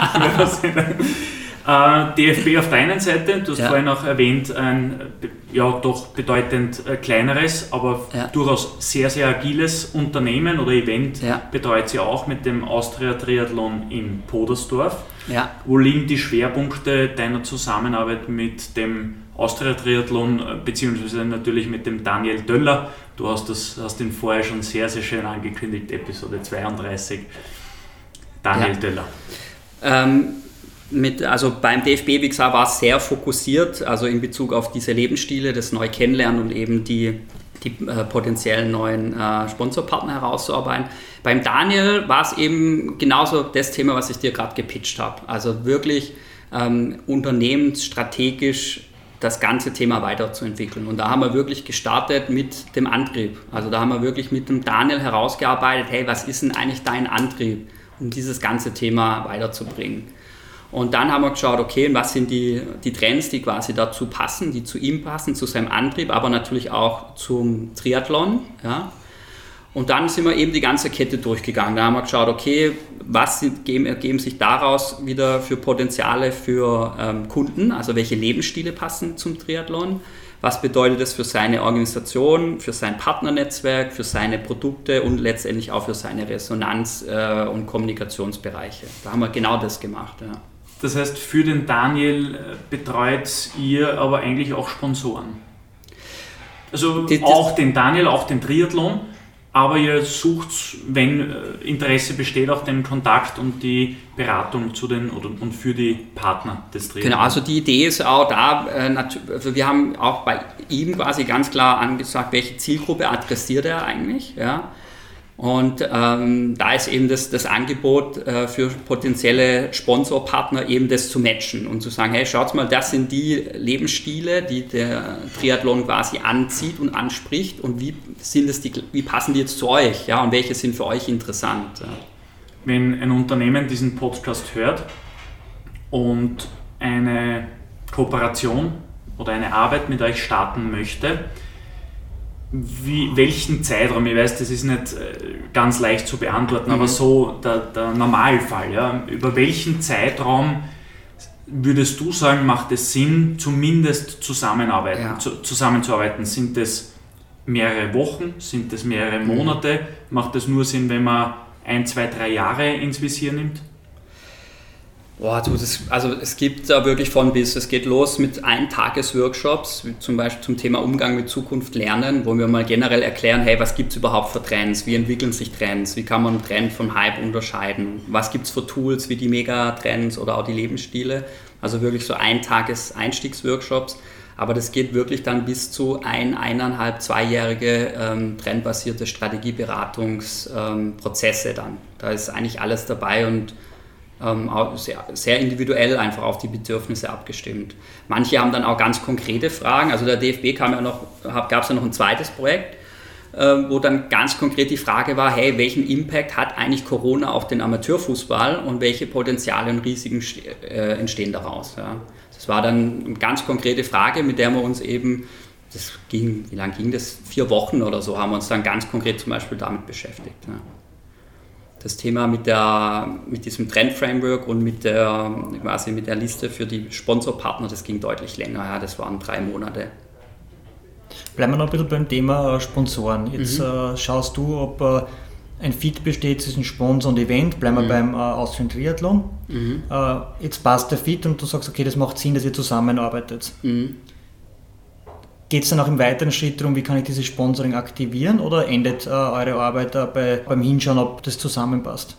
Uh, D F B auf der einen Seite, du hast ja. vorhin auch erwähnt, ein ja doch bedeutend äh, kleineres, aber ja. durchaus sehr, sehr agiles Unternehmen oder Event ja. betreut sie auch mit dem Austria Triathlon in Podersdorf. Ja. Wo liegen die Schwerpunkte deiner Zusammenarbeit mit dem Austria Triathlon, beziehungsweise natürlich mit dem Daniel Döller? Du hast, das, hast ihn vorher schon sehr, sehr schön angekündigt, Episode zweiunddreißig. Daniel ja. Döller. Ähm, Mit, also beim D F B, wie gesagt, war es sehr fokussiert, also in Bezug auf diese Lebensstile, das neu kennenlernen und eben die, die äh, potenziellen neuen äh, Sponsorpartner herauszuarbeiten. Beim Daniel war es eben genauso das Thema, was ich dir gerade gepitcht habe. Also wirklich ähm, unternehmensstrategisch das ganze Thema weiterzuentwickeln. Und da haben wir wirklich gestartet mit dem Antrieb. Also da haben wir wirklich mit dem Daniel herausgearbeitet, hey, was ist denn eigentlich dein Antrieb, um dieses ganze Thema weiterzubringen? Und dann haben wir geschaut, okay, was sind die, die Trends, die quasi dazu passen, die zu ihm passen, zu seinem Antrieb, aber natürlich auch zum Triathlon. Ja. Und dann sind wir eben die ganze Kette durchgegangen. Da haben wir geschaut, okay, was sind, geben, ergeben sich daraus wieder für Potenziale für ähm, Kunden, also welche Lebensstile passen zum Triathlon, was bedeutet das für seine Organisation, für sein Partnernetzwerk, für seine Produkte und letztendlich auch für seine Resonanz- äh, und Kommunikationsbereiche. Da haben wir genau das gemacht. Ja. Das heißt, für den Daniel betreut ihr aber eigentlich auch Sponsoren. Also die, auch den Daniel, auch den Triathlon, aber ihr sucht, wenn Interesse besteht, auch den Kontakt und die Beratung zu den oder, und für die Partner des Triathlon. Genau, also die Idee ist auch da, also wir haben auch bei ihm quasi ganz klar angesagt, welche Zielgruppe adressiert er eigentlich, ja. Und ähm, da ist eben das, das Angebot äh, für potenzielle Sponsorpartner eben das zu matchen und zu sagen, hey, schaut mal, das sind die Lebensstile, die der Triathlon quasi anzieht und anspricht und wie, sind das die, wie passen die jetzt zu euch, ja, und welche sind für euch interessant. Ja. Wenn ein Unternehmen diesen Podcast hört und eine Kooperation oder eine Arbeit mit euch starten möchte, Wie, welchen Zeitraum, ich weiß, das ist nicht ganz leicht zu beantworten, mhm. aber so der, der Normalfall, ja, über welchen Zeitraum würdest du sagen, macht es Sinn, zumindest zusammenarbeiten, ja. zu, zusammenzuarbeiten? Sind es mehrere Wochen, sind es mehrere Monate? Mhm. Macht es nur Sinn, wenn man ein, zwei, drei Jahre ins Visier nimmt? Boah, du, das, also es gibt da wirklich von bis, es geht los mit Eintages-Workshops, zum Beispiel zum Thema Umgang mit Zukunft lernen, wo wir mal generell erklären, hey, was gibt es überhaupt für Trends, wie entwickeln sich Trends, wie kann man einen Trend von Hype unterscheiden, was gibt es für Tools wie die Megatrends oder auch die Lebensstile, also wirklich so Eintages-Einstiegs-Workshops, aber das geht wirklich dann bis zu ein, eineinhalb, zweijährige ähm, trendbasierte Strategieberatungsprozesse ähm, dann, da ist eigentlich alles dabei und Ähm, auch sehr, sehr individuell einfach auf die Bedürfnisse abgestimmt. Manche haben dann auch ganz konkrete Fragen, also der D F B kam ja noch, gab es ja noch ein zweites Projekt, äh, wo dann ganz konkret die Frage war, hey, welchen Impact hat eigentlich Corona auf den Amateurfußball und welche Potenziale und Risiken äh, entstehen daraus? Ja. Das war dann eine ganz konkrete Frage, mit der wir uns eben, das ging, wie lange ging das? Vier Wochen oder so, haben wir uns dann ganz konkret zum Beispiel damit beschäftigt. Ja. Das Thema mit, der, mit diesem Trend-Framework und mit der, quasi mit der Liste für die Sponsorpartner, das ging deutlich länger, ja, das waren drei Monate. Bleiben wir noch ein bisschen beim Thema Sponsoren. Jetzt mhm. äh, schaust du, ob äh, ein Fit besteht zwischen Sponsor und Event, bleiben wir mhm. beim äh, Austrian Triathlon. Mhm. Äh, jetzt passt der Fit und du sagst, okay, das macht Sinn, dass ihr zusammenarbeitet. Mhm. Geht es dann auch im weiteren Schritt darum, wie kann ich dieses Sponsoring aktivieren oder endet äh, eure Arbeit äh, bei, beim Hinschauen, ob das zusammenpasst?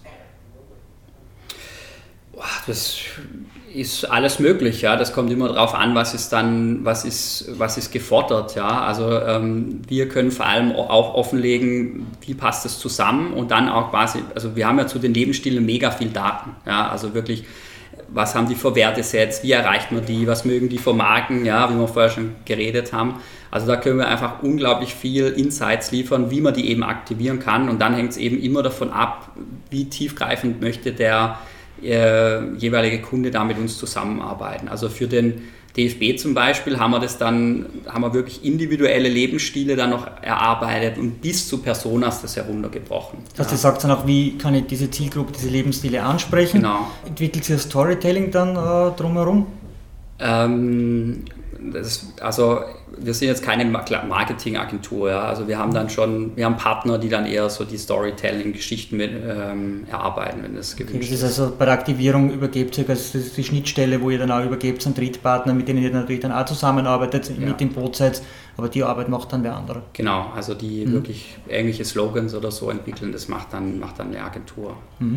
Das ist alles möglich, ja. Das kommt immer darauf an, was ist dann, was ist, was ist gefordert, ja. Also ähm, wir können vor allem auch offenlegen, wie passt das zusammen und dann auch quasi, also wir haben ja zu den Lebensstilen mega viel Daten, ja, also wirklich, was haben die für Wertesets, wie erreicht man die, was mögen die für Marken, ja, wie wir vorher schon geredet haben. Also da können wir einfach unglaublich viel Insights liefern, wie man die eben aktivieren kann und dann hängt es eben immer davon ab, wie tiefgreifend möchte der äh, jeweilige Kunde da mit uns zusammenarbeiten. Also für den D F B zum Beispiel haben wir das dann, haben wir wirklich individuelle Lebensstile dann noch erarbeitet und bis zu Personas das heruntergebrochen. Das heißt, ja. Ihr sagt dann auch, wie kann ich diese Zielgruppe, diese Lebensstile ansprechen? Genau. Entwickelt ihr Storytelling dann äh, drumherum? Ähm, das, also wir sind jetzt keine Marketingagentur, ja. Also wir haben dann schon, wir haben Partner, die dann eher so die Storytelling-Geschichten mit, ähm, erarbeiten, wenn das gewünscht okay, das ist. ist. Also bei der Aktivierung übergebt ihr, das ist die Schnittstelle, wo ihr dann auch übergebt an Drittpartner, mit denen ihr natürlich dann auch zusammenarbeitet, ja. mit dem Boot seid, aber die Arbeit macht dann wer andere. Genau, also die mhm. wirklich irgendwelche Slogans oder so entwickeln, das macht dann, macht dann eine Agentur. Mhm.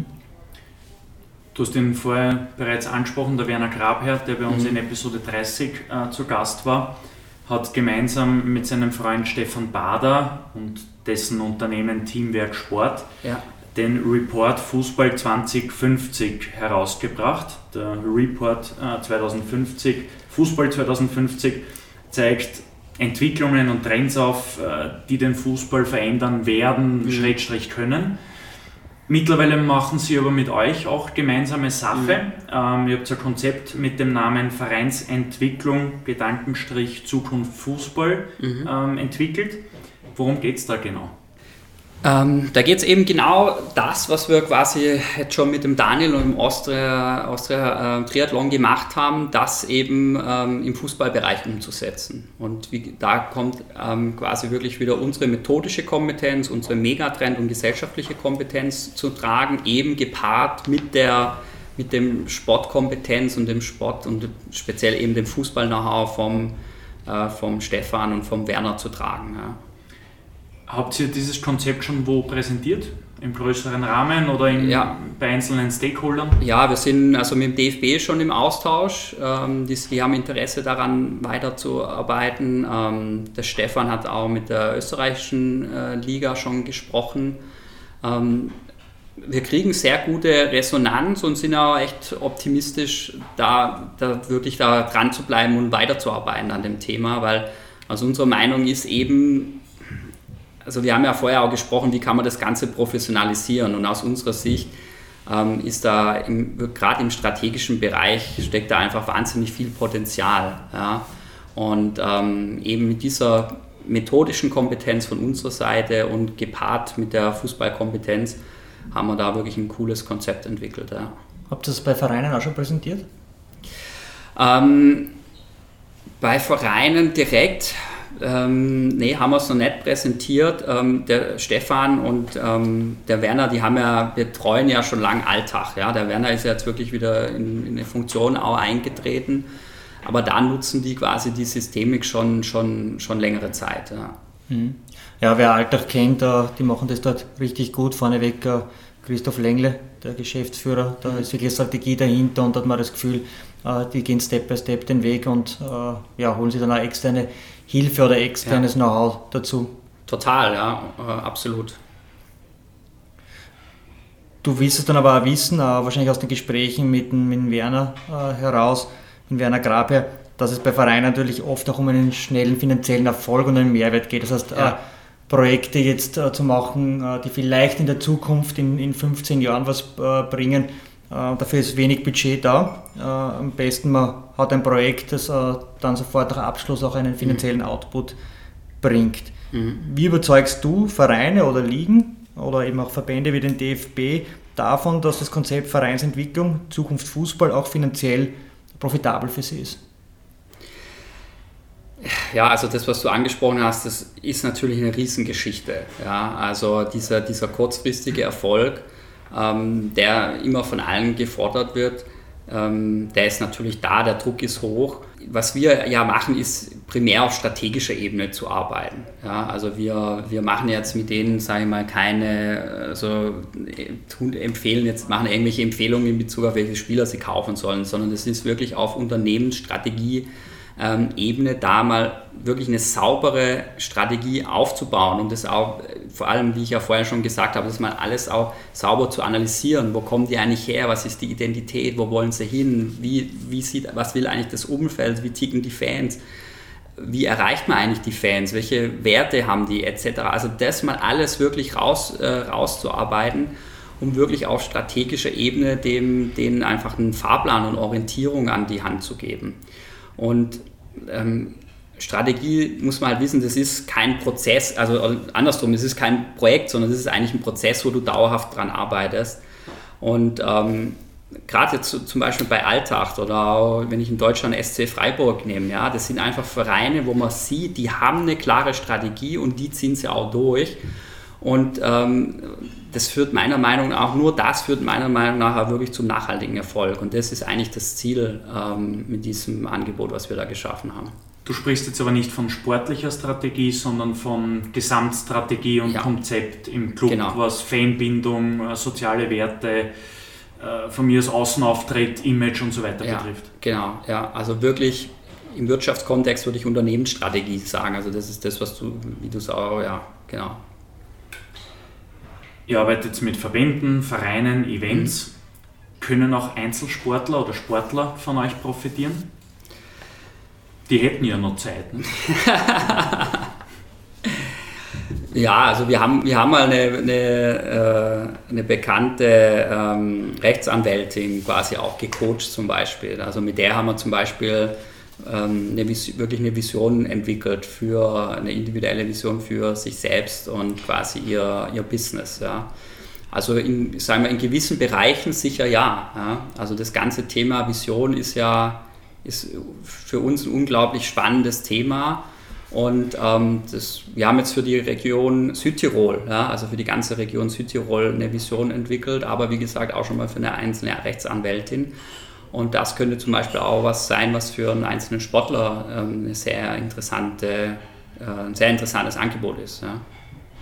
Du hast ihn vorher bereits angesprochen, der Werner Grabherr, der bei uns mhm. in Episode dreißig äh, zu Gast war, hat gemeinsam mit seinem Freund Stefan Bader und dessen Unternehmen Teamwerk Sport ja. den Report Fußball zwanzig fünfzig herausgebracht. Der Report äh, zwanzig fünfzig, Fußball zwanzig fünfzig zeigt Entwicklungen und Trends auf, äh, die den Fußball verändern werden, mhm. Schrägstrich können. Mittlerweile machen sie aber mit euch auch gemeinsame Sache. Mhm. Ähm, ihr habt ein Konzept mit dem Namen Vereinsentwicklung, Gedankenstrich Zukunft Fußball mhm. ähm, entwickelt. Worum geht es da genau? Ähm, da geht es eben genau das, was wir quasi jetzt schon mit dem Daniel und dem Austria, Austria äh, Triathlon gemacht haben, das eben ähm, im Fußballbereich umzusetzen. Und wie, da kommt ähm, quasi wirklich wieder unsere methodische Kompetenz, unsere Megatrend- und gesellschaftliche Kompetenz zu tragen, eben gepaart mit der mit dem Sportkompetenz und dem Sport und speziell eben dem Fußball-Know-how vom, äh, vom Stefan und vom Werner zu tragen. Ja. Habt ihr dieses Konzept schon wo präsentiert? Im größeren Rahmen oder in, ja. bei einzelnen Stakeholdern? Ja, wir sind also mit dem D F B schon im Austausch. Ähm, die, die haben Interesse daran, weiterzuarbeiten. Ähm, der Stefan hat auch mit der österreichischen äh, Liga schon gesprochen. Ähm, wir kriegen sehr gute Resonanz und sind auch echt optimistisch, da, da wirklich da dran zu bleiben und weiterzuarbeiten an dem Thema, weil also unsere Meinung ist eben, also wir haben ja vorher auch gesprochen, wie kann man das Ganze professionalisieren, und aus unserer Sicht ähm, ist da gerade im strategischen Bereich steckt da einfach wahnsinnig viel Potenzial. Ja? Und ähm, eben mit dieser methodischen Kompetenz von unserer Seite und gepaart mit der Fußballkompetenz haben wir da wirklich ein cooles Konzept entwickelt. Ja. Habt ihr das bei Vereinen auch schon präsentiert? Ähm, bei Vereinen direkt Ähm, nee, haben wir es noch nicht präsentiert. Ähm, der Stefan und ähm, der Werner, die haben ja, betreuen ja schon lange Alltag. Ja? Der Werner ist ja jetzt wirklich wieder in, in eine Funktion auch eingetreten, aber da nutzen die quasi die Systemik schon, schon, schon längere Zeit. Ja, mhm. Ja, wer Alltag kennt, die machen das dort richtig gut. Vorneweg Christoph Lengle, der Geschäftsführer, da ist wirklich Strategie dahinter und da hat man das Gefühl, die gehen Step by Step den Weg und ja, holen sich dann auch externe Hilfe oder externes ja. Know-how dazu. Total, ja, äh, absolut. Du willst es dann aber auch wissen, äh, wahrscheinlich aus den Gesprächen mit, mit Werner äh, heraus, mit Werner Grabherr, dass es bei Vereinen natürlich oft auch um einen schnellen finanziellen Erfolg und einen Mehrwert geht. Das heißt, ja. äh, Projekte jetzt äh, zu machen, äh, die vielleicht in der Zukunft in, in fünfzehn Jahren was äh, bringen, Uh, dafür ist wenig Budget da. Uh, am besten man hat ein Projekt, das uh, dann sofort nach Abschluss auch einen finanziellen Output bringt. Mhm. Wie überzeugst du Vereine oder Ligen oder eben auch Verbände wie den D F B davon, dass das Konzept Vereinsentwicklung, Zukunft Fußball auch finanziell profitabel für sie ist? Ja, also das, was du angesprochen hast, das ist natürlich eine Riesengeschichte. Ja, also dieser, dieser kurzfristige Erfolg, Ähm, der immer von allen gefordert wird, ähm, der ist natürlich da, der Druck ist hoch. Was wir ja machen, ist primär auf strategischer Ebene zu arbeiten. Ja, also wir, wir machen jetzt mit denen, sage ich mal, keine, also tun, empfehlen jetzt, machen irgendwelche Empfehlungen in Bezug auf welche Spieler sie kaufen sollen, sondern das ist wirklich auf Unternehmensstrategie Ähm, Ebene, da mal wirklich eine saubere Strategie aufzubauen und das auch, vor allem, wie ich ja vorher schon gesagt habe, das mal alles auch sauber zu analysieren. Wo kommen die eigentlich her? Was ist die Identität? Wo wollen sie hin? Wie, wie sieht, was will eigentlich das Umfeld? Wie ticken die Fans? Wie erreicht man eigentlich die Fans? Welche Werte haben die? Etc. Also das mal alles wirklich raus, äh, rauszuarbeiten, um wirklich auf strategischer Ebene dem, denen einfach einen Fahrplan und Orientierung an die Hand zu geben. Und ähm, Strategie, muss man halt wissen, das ist kein Prozess, also andersrum, es ist kein Projekt, sondern es ist eigentlich ein Prozess, wo du dauerhaft dran arbeitest. Und ähm, gerade jetzt zum Beispiel bei Alltag oder auch, wenn ich in Deutschland S C Freiburg nehme, ja, das sind einfach Vereine, wo man sieht, die haben eine klare Strategie und die ziehen sie auch durch. Und ähm, das führt meiner Meinung nach, auch nur das führt meiner Meinung nach wirklich zum nachhaltigen Erfolg. Und das ist eigentlich das Ziel ähm, mit diesem Angebot, was wir da geschaffen haben. Du sprichst jetzt aber nicht von sportlicher Strategie, sondern von Gesamtstrategie und ja. Konzept im Club, genau. Was Fanbindung, soziale Werte, von mir aus Außenauftritt, Image und so weiter ja, betrifft. Genau, ja, also wirklich im Wirtschaftskontext würde ich Unternehmensstrategie sagen. Also das ist das, was du, wie du sagst, ja, genau. Ihr arbeitet mit Verbänden, Vereinen, Events. Mhm. Können auch Einzelsportler oder Sportler von euch profitieren? Die hätten ja noch Zeit. Ne? Ja, also wir haben, wir haben mal eine, eine, eine bekannte ähm, Rechtsanwältin quasi auch gecoacht zum Beispiel. Also mit der haben wir zum Beispiel ähm, eine Vision, wirklich eine Vision entwickelt, für eine individuelle Vision für sich selbst und quasi ihr, ihr Business. Ja. Also in, sagen wir, in gewissen Bereichen sicher ja, ja. Also das ganze Thema Vision ist ja ist für uns ein unglaublich spannendes Thema. Und ähm, das, wir haben jetzt für die Region Südtirol, ja, also für die ganze Region Südtirol eine Vision entwickelt, aber wie gesagt auch schon mal für eine einzelne Rechtsanwältin. Und das könnte zum Beispiel auch was sein, was für einen einzelnen Sportler ähm, eine sehr interessante, äh, ein sehr interessantes Angebot ist. Ja.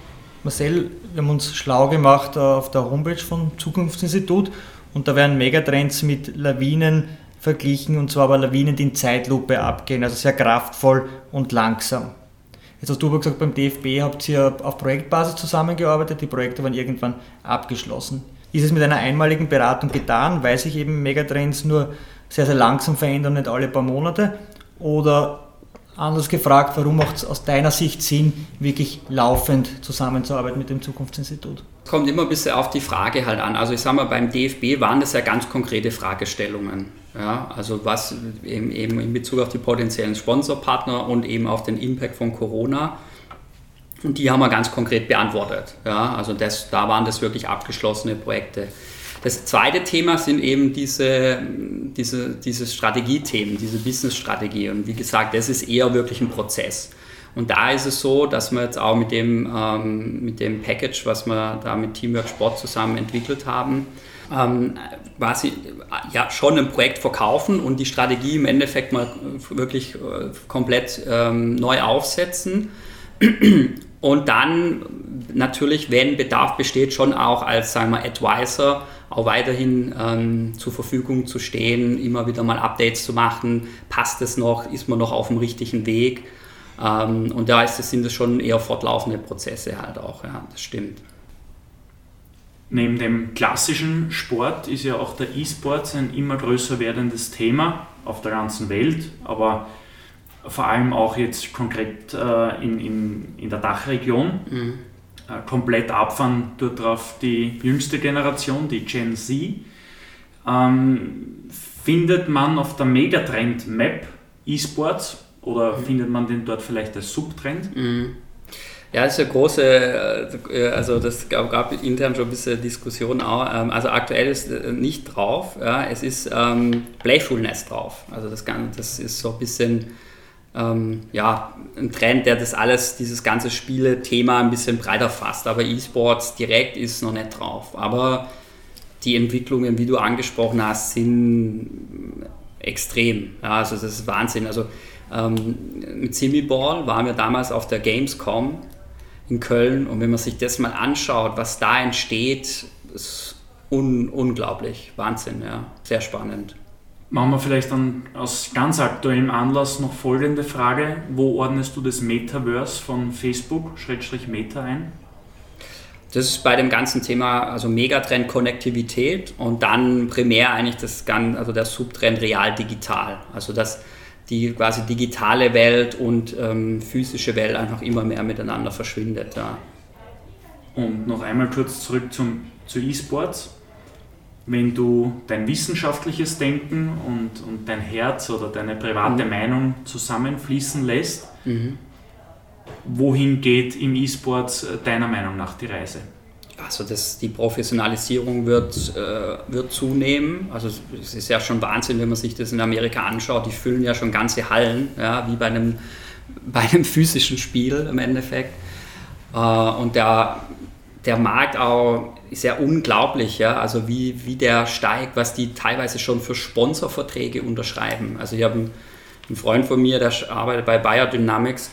Marcel, wir haben uns schlau gemacht auf der Homepage vom Zukunftsinstitut und da werden Megatrends mit Lawinen verglichen, und zwar aber Lawinen, die in Zeitlupe abgehen, also sehr kraftvoll und langsam. Jetzt hast du aber gesagt, beim D F B habt ihr auf Projektbasis zusammengearbeitet, die Projekte waren irgendwann abgeschlossen. Ist es mit einer einmaligen Beratung getan, weil sich eben Megatrends nur sehr, sehr langsam verändern, nicht alle paar Monate? Oder anders gefragt, warum macht es aus deiner Sicht Sinn, wirklich laufend zusammenzuarbeiten mit dem Zukunftsinstitut? Es kommt immer ein bisschen auf die Frage halt an. Also ich sage mal, beim D F B waren das ja ganz konkrete Fragestellungen. Ja, also was eben, eben in Bezug auf die potenziellen Sponsorpartner und eben auf den Impact von Corona. Und die haben wir ganz konkret beantwortet. Ja, also das, da waren das wirklich abgeschlossene Projekte. Das zweite Thema sind eben diese, diese, diese Strategiethemen, diese Business-Strategie. Und wie gesagt, das ist eher wirklich ein Prozess. Und da ist es so, dass wir jetzt auch mit dem, ähm, mit dem Package, was wir da mit Teamwork Sport zusammen entwickelt haben, ähm, quasi ja, schon ein Projekt verkaufen und die Strategie im Endeffekt mal wirklich äh, komplett ähm, neu aufsetzen. Und dann natürlich, wenn Bedarf besteht, schon auch als, sagen wir, Advisor auch weiterhin ähm, zur Verfügung zu stehen, immer wieder mal Updates zu machen. Passt es noch? Ist man noch auf dem richtigen Weg? Ähm, und da ist, sind es schon eher fortlaufende Prozesse halt auch, ja, das stimmt. Neben dem klassischen Sport ist ja auch der E-Sport ein immer größer werdendes Thema auf der ganzen Welt, aber vor allem auch jetzt konkret äh, in, in, in der Dachregion. Mhm. Äh, komplett abfahren dort drauf die jüngste Generation, die Gen Z. Ähm, findet man auf der Megatrend-Map E-Sports oder mhm. findet man den dort vielleicht als Subtrend? Mhm. Ja, das ist eine große, also das gab, gab intern schon ein bisschen Diskussion auch. Also aktuell ist nicht drauf, ja, es ist ähm, Playfulness drauf. Also das, das ist so ein bisschen ähm, ja, ein Trend, der das alles, dieses ganze Spiele-Thema ein bisschen breiter fasst. Aber E-Sports direkt ist noch nicht drauf. Aber die Entwicklungen, wie du angesprochen hast, sind extrem. Ja, also das ist Wahnsinn. Also ähm, mit Simiball waren wir damals auf der Gamescom in Köln und wenn man sich das mal anschaut, was da entsteht, ist un- unglaublich, Wahnsinn, ja, sehr spannend. Machen wir vielleicht dann aus ganz aktuellem Anlass noch folgende Frage: Wo ordnest du das Metaverse von Facebook, Schrägstrich Meta, ein? Das ist bei dem ganzen Thema, also Megatrend Konnektivität und dann primär eigentlich das ganze, also der Subtrend real-digital, also das die quasi digitale Welt und ähm, physische Welt einfach immer mehr miteinander verschwindet. Ja. Und noch einmal kurz zurück zum, zu E-Sports. Wenn du dein wissenschaftliches Denken und, und dein Herz oder deine private mhm. Meinung zusammenfließen lässt, mhm. wohin geht im E-Sports deiner Meinung nach die Reise? Also das, die Professionalisierung wird, äh, wird zunehmen. Also es ist ja schon Wahnsinn, wenn man sich das in Amerika anschaut. Die füllen ja schon ganze Hallen, ja, wie bei einem, bei einem physischen Spiel im Endeffekt. Äh, und der, der Markt auch ist ja unglaublich, ja, also wie, wie der steigt, was die teilweise schon für Sponsorverträge unterschreiben. Also ich habe einen, einen Freund von mir, der arbeitet bei Biodynamics,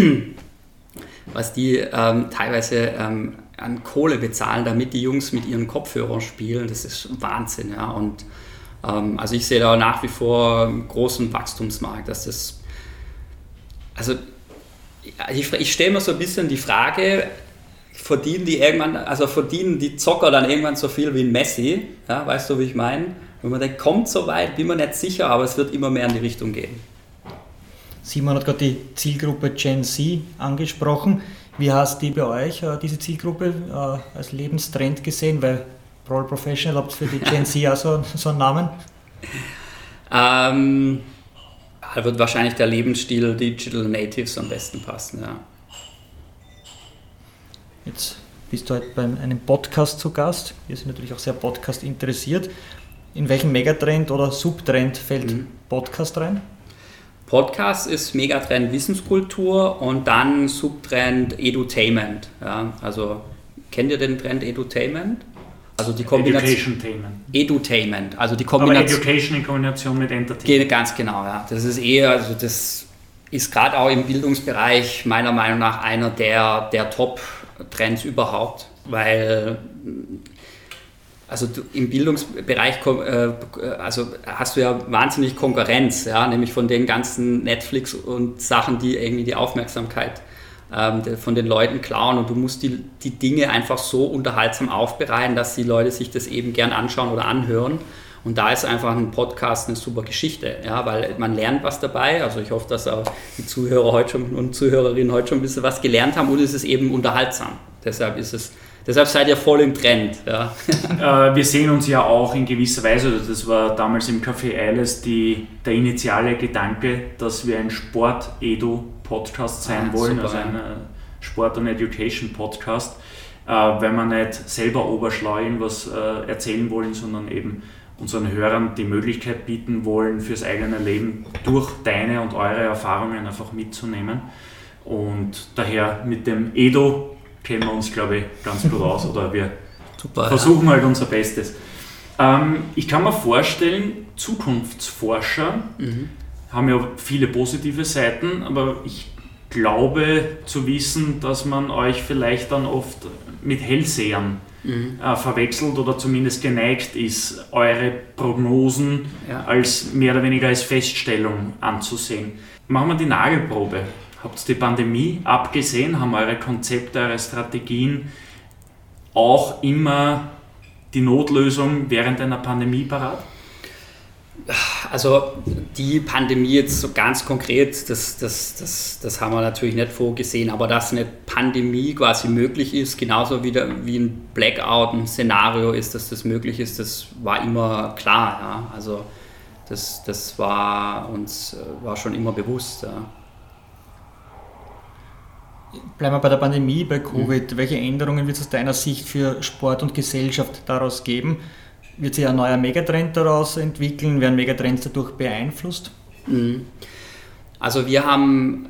was die ähm, teilweise ähm, an Kohle bezahlen, damit die Jungs mit ihren Kopfhörern spielen. Das ist Wahnsinn. Ja. Und, ähm, also ich sehe da nach wie vor einen großen Wachstumsmarkt. Dass das, also ich, ich stelle mir so ein bisschen die Frage, verdienen die irgendwann, also verdienen die Zocker dann irgendwann so viel wie ein Messi? Ja, weißt du, wie ich meine? Wenn man denkt, kommt so weit, bin mir nicht sicher, aber es wird immer mehr in die Richtung gehen. Simon hat gerade die Zielgruppe Gen Z angesprochen. Wie hast du bei euch äh, diese Zielgruppe äh, als Lebenstrend gesehen? Weil Pro Professional habt für die Gen Z auch so, so einen Namen? Ähm, da wird wahrscheinlich der Lebensstil Digital Natives am besten passen, ja. Jetzt bist du halt bei einem Podcast zu Gast. Wir sind natürlich auch sehr Podcast interessiert. In welchen Megatrend oder Subtrend fällt mhm. Podcast rein? Podcast ist Megatrend Wissenskultur und dann Subtrend Edutainment. Ja, also kennt ihr den Trend Edutainment? Also die Kombination Edutainment, also die Kombination. Aber Education in Kombination mit Entertainment. Ganz genau, ja. Das ist eher, also das ist gerade auch im Bildungsbereich meiner Meinung nach einer der, der Top Trends überhaupt, weil also du, im Bildungsbereich äh, also hast du ja wahnsinnig Konkurrenz, ja, nämlich von den ganzen Netflix und Sachen, die irgendwie die Aufmerksamkeit ähm, von den Leuten klauen, und du musst die, die Dinge einfach so unterhaltsam aufbereiten, dass die Leute sich das eben gern anschauen oder anhören. Und da ist einfach ein Podcast eine super Geschichte, ja, weil man lernt was dabei. Also ich hoffe, dass auch die Zuhörer heute schon und Zuhörerinnen heute schon ein bisschen was gelernt haben, und es ist eben unterhaltsam. Deshalb ist es, deshalb seid ihr voll im Trend. Ja. Äh, wir sehen uns ja auch in gewisser Weise, das war damals im Café Eiles die, der initiale Gedanke, dass wir ein Sport-Edu-Podcast sein ah, wollen, super, also ein Sport- und Education-Podcast, äh, weil wir nicht selber oberschlau irgendwas äh, erzählen wollen, sondern eben unseren Hörern die Möglichkeit bieten wollen, fürs eigene Leben durch deine und eure Erfahrungen einfach mitzunehmen. Und daher mit dem Edu kennen wir uns, glaube ich, ganz gut aus, oder wir Super, versuchen ja. halt unser Bestes. Ähm, ich kann mir vorstellen, Zukunftsforscher mhm. haben ja viele positive Seiten, aber ich glaube zu wissen, dass man euch vielleicht dann oft mit Hellsehern Mhm. Äh, verwechselt oder zumindest geneigt ist, eure Prognosen ja. als mehr oder weniger als Feststellung anzusehen. Machen wir die Nagelprobe. Habt ihr die Pandemie abgesehen? Haben eure Konzepte, eure Strategien auch immer die Notlösung während einer Pandemie parat? Also die Pandemie jetzt so ganz konkret, das, das, das, das haben wir natürlich nicht vorgesehen, aber dass eine Pandemie quasi möglich ist, genauso wie, der, wie ein Blackout, ein Szenario ist, dass das möglich ist, das war immer klar. Ja. Also das, das war uns war schon immer bewusst. Ja. Bleiben wir bei der Pandemie, bei Covid. Mhm. Welche Änderungen wird es aus deiner Sicht für Sport und Gesellschaft daraus geben? Wird sich ein neuer Megatrend daraus entwickeln? Werden Megatrends dadurch beeinflusst? Also wir haben,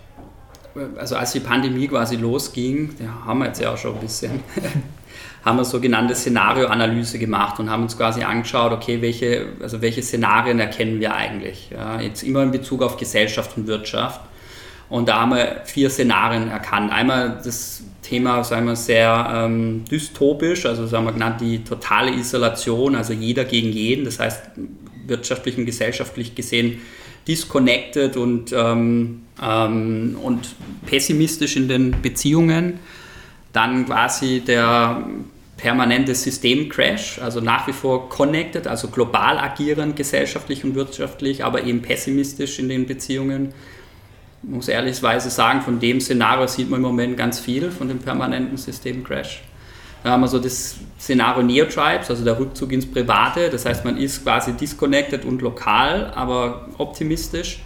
also als die Pandemie quasi losging, ja, haben wir jetzt ja auch schon ein bisschen, haben wir sogenannte Szenarioanalyse gemacht und haben uns quasi angeschaut, okay, welche, also welche Szenarien erkennen wir eigentlich? Ja, jetzt immer in Bezug auf Gesellschaft und Wirtschaft. Und da haben wir vier Szenarien erkannt. Einmal das Thema, sagen wir, sehr ähm, dystopisch, also sagen wir genannt die totale Isolation, also jeder gegen jeden, das heißt wirtschaftlich und gesellschaftlich gesehen disconnected und, ähm, ähm, und pessimistisch in den Beziehungen. Dann quasi der permanente Systemcrash, also nach wie vor connected, also global agierend, gesellschaftlich und wirtschaftlich, aber eben pessimistisch in den Beziehungen. Ich muss ehrlicherweise sagen, von dem Szenario sieht man im Moment ganz viel, von dem permanenten Systemcrash. Da haben wir so das Szenario Neotribes, also der Rückzug ins Private, das heißt, man ist quasi disconnected und lokal, aber optimistisch.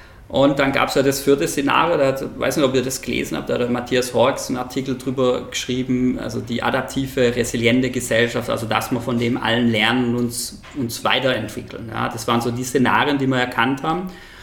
Und dann gab es ja das vierte Szenario, da hat, ich weiß nicht, ob ihr das gelesen habt, da hat der Matthias Horks einen Artikel drüber geschrieben, also die adaptive, resiliente Gesellschaft, also dass wir von dem allen lernen und uns, uns weiterentwickeln. Ja, das waren so die Szenarien, die wir erkannt haben.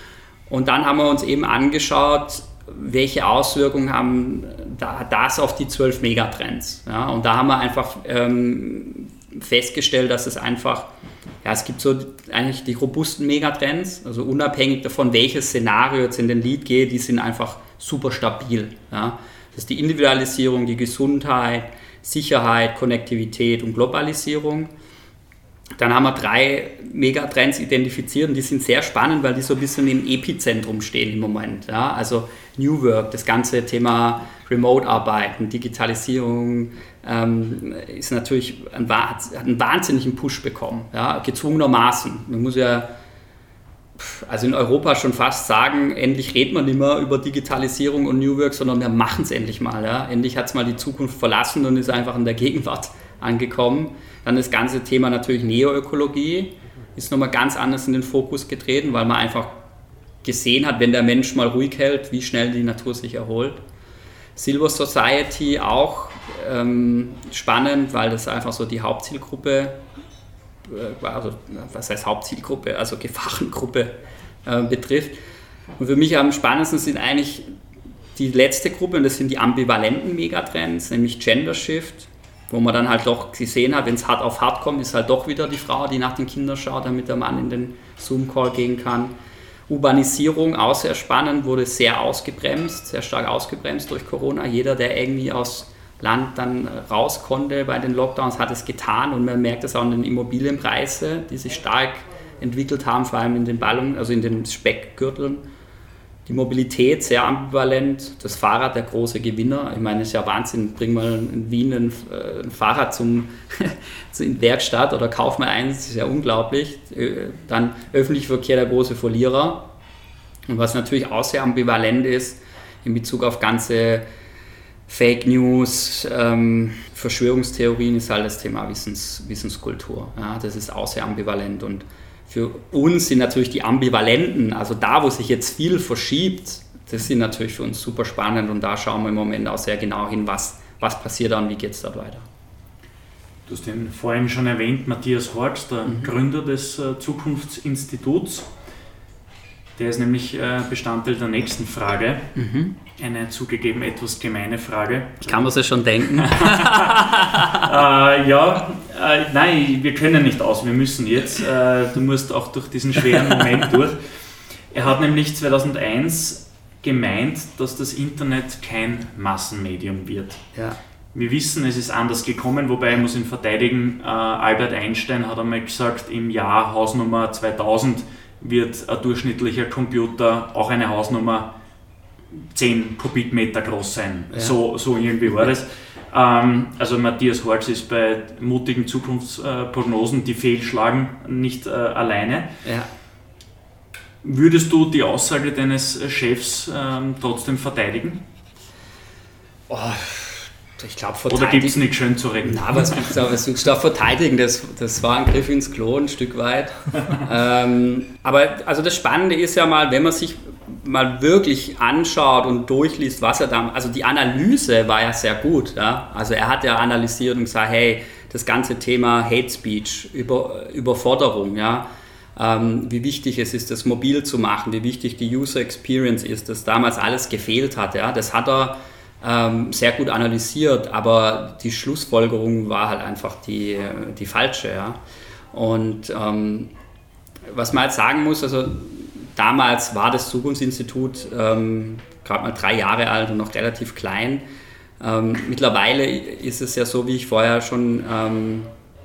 Und dann haben wir uns eben angeschaut, welche Auswirkungen haben das auf die zwölf Megatrends. Ja, und da haben wir einfach ähm, festgestellt, dass es einfach, ja, es gibt so eigentlich die robusten Megatrends, also unabhängig davon, welches Szenario jetzt in den Lead geht, die sind einfach super stabil. Ja. Das ist die Individualisierung, die Gesundheit, Sicherheit, Konnektivität und Globalisierung. Dann haben wir drei Megatrends identifiziert und die sind sehr spannend, weil die so ein bisschen im Epizentrum stehen im Moment. Ja? Also New Work, das ganze Thema Remote-Arbeiten, Digitalisierung ähm, ist natürlich ein, hat einen wahnsinnigen Push bekommen, ja? Gezwungenermaßen. Man muss ja also in Europa schon fast sagen, endlich redet man nicht mehr über Digitalisierung und New Work, sondern wir machen es endlich mal. Ja? Endlich hat es mal die Zukunft verlassen und ist einfach in der Gegenwart angekommen. Dann das ganze Thema natürlich Neoökologie ist nochmal ganz anders in den Fokus getreten, weil man einfach gesehen hat, wenn der Mensch mal ruhig hält, wie schnell die Natur sich erholt. Silver Society auch ähm, spannend, weil das einfach so die Hauptzielgruppe, äh, also was heißt Hauptzielgruppe, also Gefahrengruppe äh, betrifft. Und für mich am spannendsten sind eigentlich die letzte Gruppe, und das sind die ambivalenten Megatrends, nämlich Gender Shift, wo man dann halt doch gesehen hat, wenn es hart auf hart kommt, ist halt doch wieder die Frau, die nach den Kindern schaut, damit der Mann in den Zoom-Call gehen kann. Urbanisierung, auch sehr spannend, wurde sehr ausgebremst, sehr stark ausgebremst durch Corona. Jeder, der irgendwie aus, Land dann raus konnte bei den Lockdowns, hat es getan und man merkt es auch an den Immobilienpreisen, die sich stark entwickelt haben, vor allem in den Ballungen, also in den Speckgürteln. Die Mobilität sehr ambivalent, das Fahrrad der große Gewinner. Ich meine, es ist ja Wahnsinn, bring mal in Wien ein, ein Fahrrad zum, in die Werkstatt oder kauf mal eins, das ist ja unglaublich. Dann öffentlicher Verkehr der große Verlierer. Und was natürlich auch sehr ambivalent ist in Bezug auf ganze Fake News, ähm, Verschwörungstheorien, ist halt das Thema Wissens, Wissenskultur. Ja, das ist auch sehr ambivalent und für uns sind natürlich die Ambivalenten, also da, wo sich jetzt viel verschiebt, das sind natürlich für uns super spannend und da schauen wir im Moment auch sehr genau hin, was, was passiert da und wie geht es dort weiter. Du hast ihn vorhin schon erwähnt, Matthias Horks, der mhm. Gründer des äh, Zukunftsinstituts. Der ist nämlich äh, Bestandteil der nächsten Frage. Mhm. Eine zugegeben etwas gemeine Frage. Ich kann mir das schon denken. äh, ja, äh, nein, wir können nicht aus, wir müssen jetzt. Äh, du musst auch durch diesen schweren Moment durch. Er hat nämlich zweitausendeins gemeint, dass das Internet kein Massenmedium wird. Ja. Wir wissen, es ist anders gekommen, wobei ich muss ihn verteidigen. Äh, Albert Einstein hat einmal gesagt, im Jahr Hausnummer zweitausend wird ein durchschnittlicher Computer auch eine Hausnummer zehn Kubikmeter groß sein. Ja. So, so irgendwie war das. Ähm, also Matthias Horks ist bei mutigen Zukunftsprognosen, die fehlschlagen, nicht äh, alleine. Ja. Würdest du die Aussage deines Chefs ähm, trotzdem verteidigen? Oh. Ich glaub, Oder gibt es nichts schön zu reden? Nein, aber es gibt es gibt auch verteidigen, das, das war ein Griff ins Klo ein Stück weit. ähm, aber also das Spannende ist ja mal, wenn man sich mal wirklich anschaut und durchliest, was er da, also die Analyse war ja sehr gut. Ja? Also er hat ja analysiert und gesagt, hey, das ganze Thema Hate Speech, Über, Überforderung, ja? ähm, wie wichtig es ist, das mobil zu machen, wie wichtig die User Experience ist, dass damals alles gefehlt hat. Ja? Das hat er Ähm, sehr gut analysiert, aber die Schlussfolgerung war halt einfach die, die falsche. Ja. Und ähm, was man jetzt sagen muss, also damals war das Zukunftsinstitut ähm, gerade mal drei Jahre alt und noch relativ klein. Ähm, mittlerweile ist es ja so, wie ich vorher schon ähm,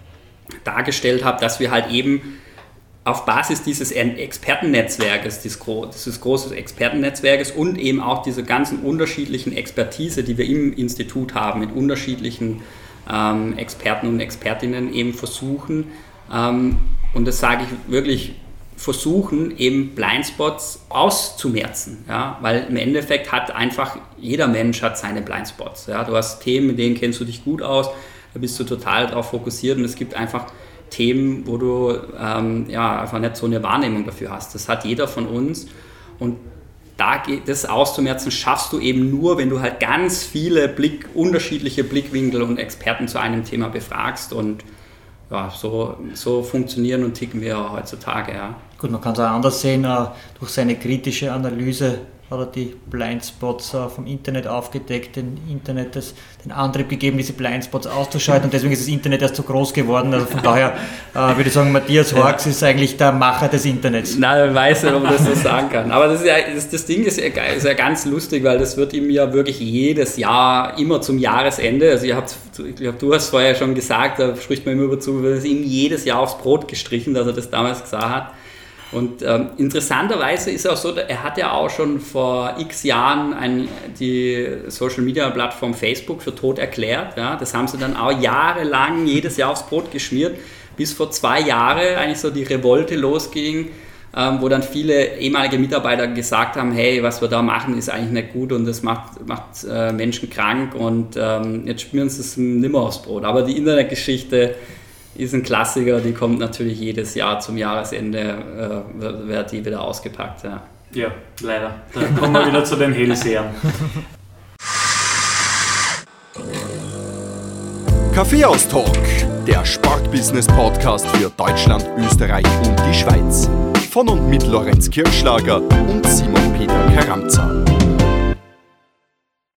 dargestellt habe, dass wir halt eben auf Basis dieses Expertennetzwerkes, dieses, gro- dieses großen Expertennetzwerkes und eben auch diese ganzen unterschiedlichen Expertise, die wir im Institut haben, mit unterschiedlichen ähm, Experten und Expertinnen eben versuchen, ähm, und das sage ich wirklich, versuchen eben Blindspots auszumerzen, ja? Weil im Endeffekt hat einfach, jeder Mensch hat seine Blindspots. Ja? Du hast Themen, mit denen kennst du dich gut aus, da bist du total darauf fokussiert und es gibt einfach Themen, wo du ähm, ja, einfach nicht so eine Wahrnehmung dafür hast. Das hat jeder von uns und da geht, das auszumerzen schaffst du eben nur, wenn du halt ganz viele Blick, unterschiedliche Blickwinkel und Experten zu einem Thema befragst und ja, so, so funktionieren und ticken wir heutzutage. Ja. Gut, man kann es auch anders sehen, äh, durch seine kritische Analyse hat er die Blindspots äh, vom Internet aufgedeckt, den Internet das, den Antrieb gegeben, diese Blindspots auszuschalten und deswegen ist das Internet erst so groß geworden. Also von daher äh, würde ich sagen, Matthias Horks ja. ist eigentlich der Macher des Internets. Nein, ich weiß nicht, ob man das so sagen kann. Aber das, ist ja, das, das Ding ist ja, ist ja ganz lustig, weil das wird ihm ja wirklich jedes Jahr, immer zum Jahresende, also ihr habt, ich glaube, du hast vorher schon gesagt, da spricht man immer über zu, wird es ihm jedes Jahr aufs Brot gestrichen, dass er das damals gesagt hat. Und ähm, interessanterweise ist auch so, er hat ja auch schon vor x Jahren ein, die Social-Media-Plattform Facebook für tot erklärt. Ja? Das haben sie dann auch jahrelang jedes Jahr aufs Brot geschmiert, bis vor zwei Jahren eigentlich so die Revolte losging, ähm, wo dann viele ehemalige Mitarbeiter gesagt haben, hey, was wir da machen, ist eigentlich nicht gut und das macht, macht äh, Menschen krank und ähm, jetzt schmieren sie es nimmer aufs Brot. Aber die Internetgeschichte ist ein Klassiker, die kommt natürlich jedes Jahr zum Jahresende, äh, wird die wieder ausgepackt. Ja, ja leider. Dann kommen wir wieder zu den Hellsehern. Kaffeehaus-Talk, der Sportbusiness-Podcast für Deutschland, Österreich und die Schweiz. Von und mit Lorenz Kirschlager und Simon Peter Karamza.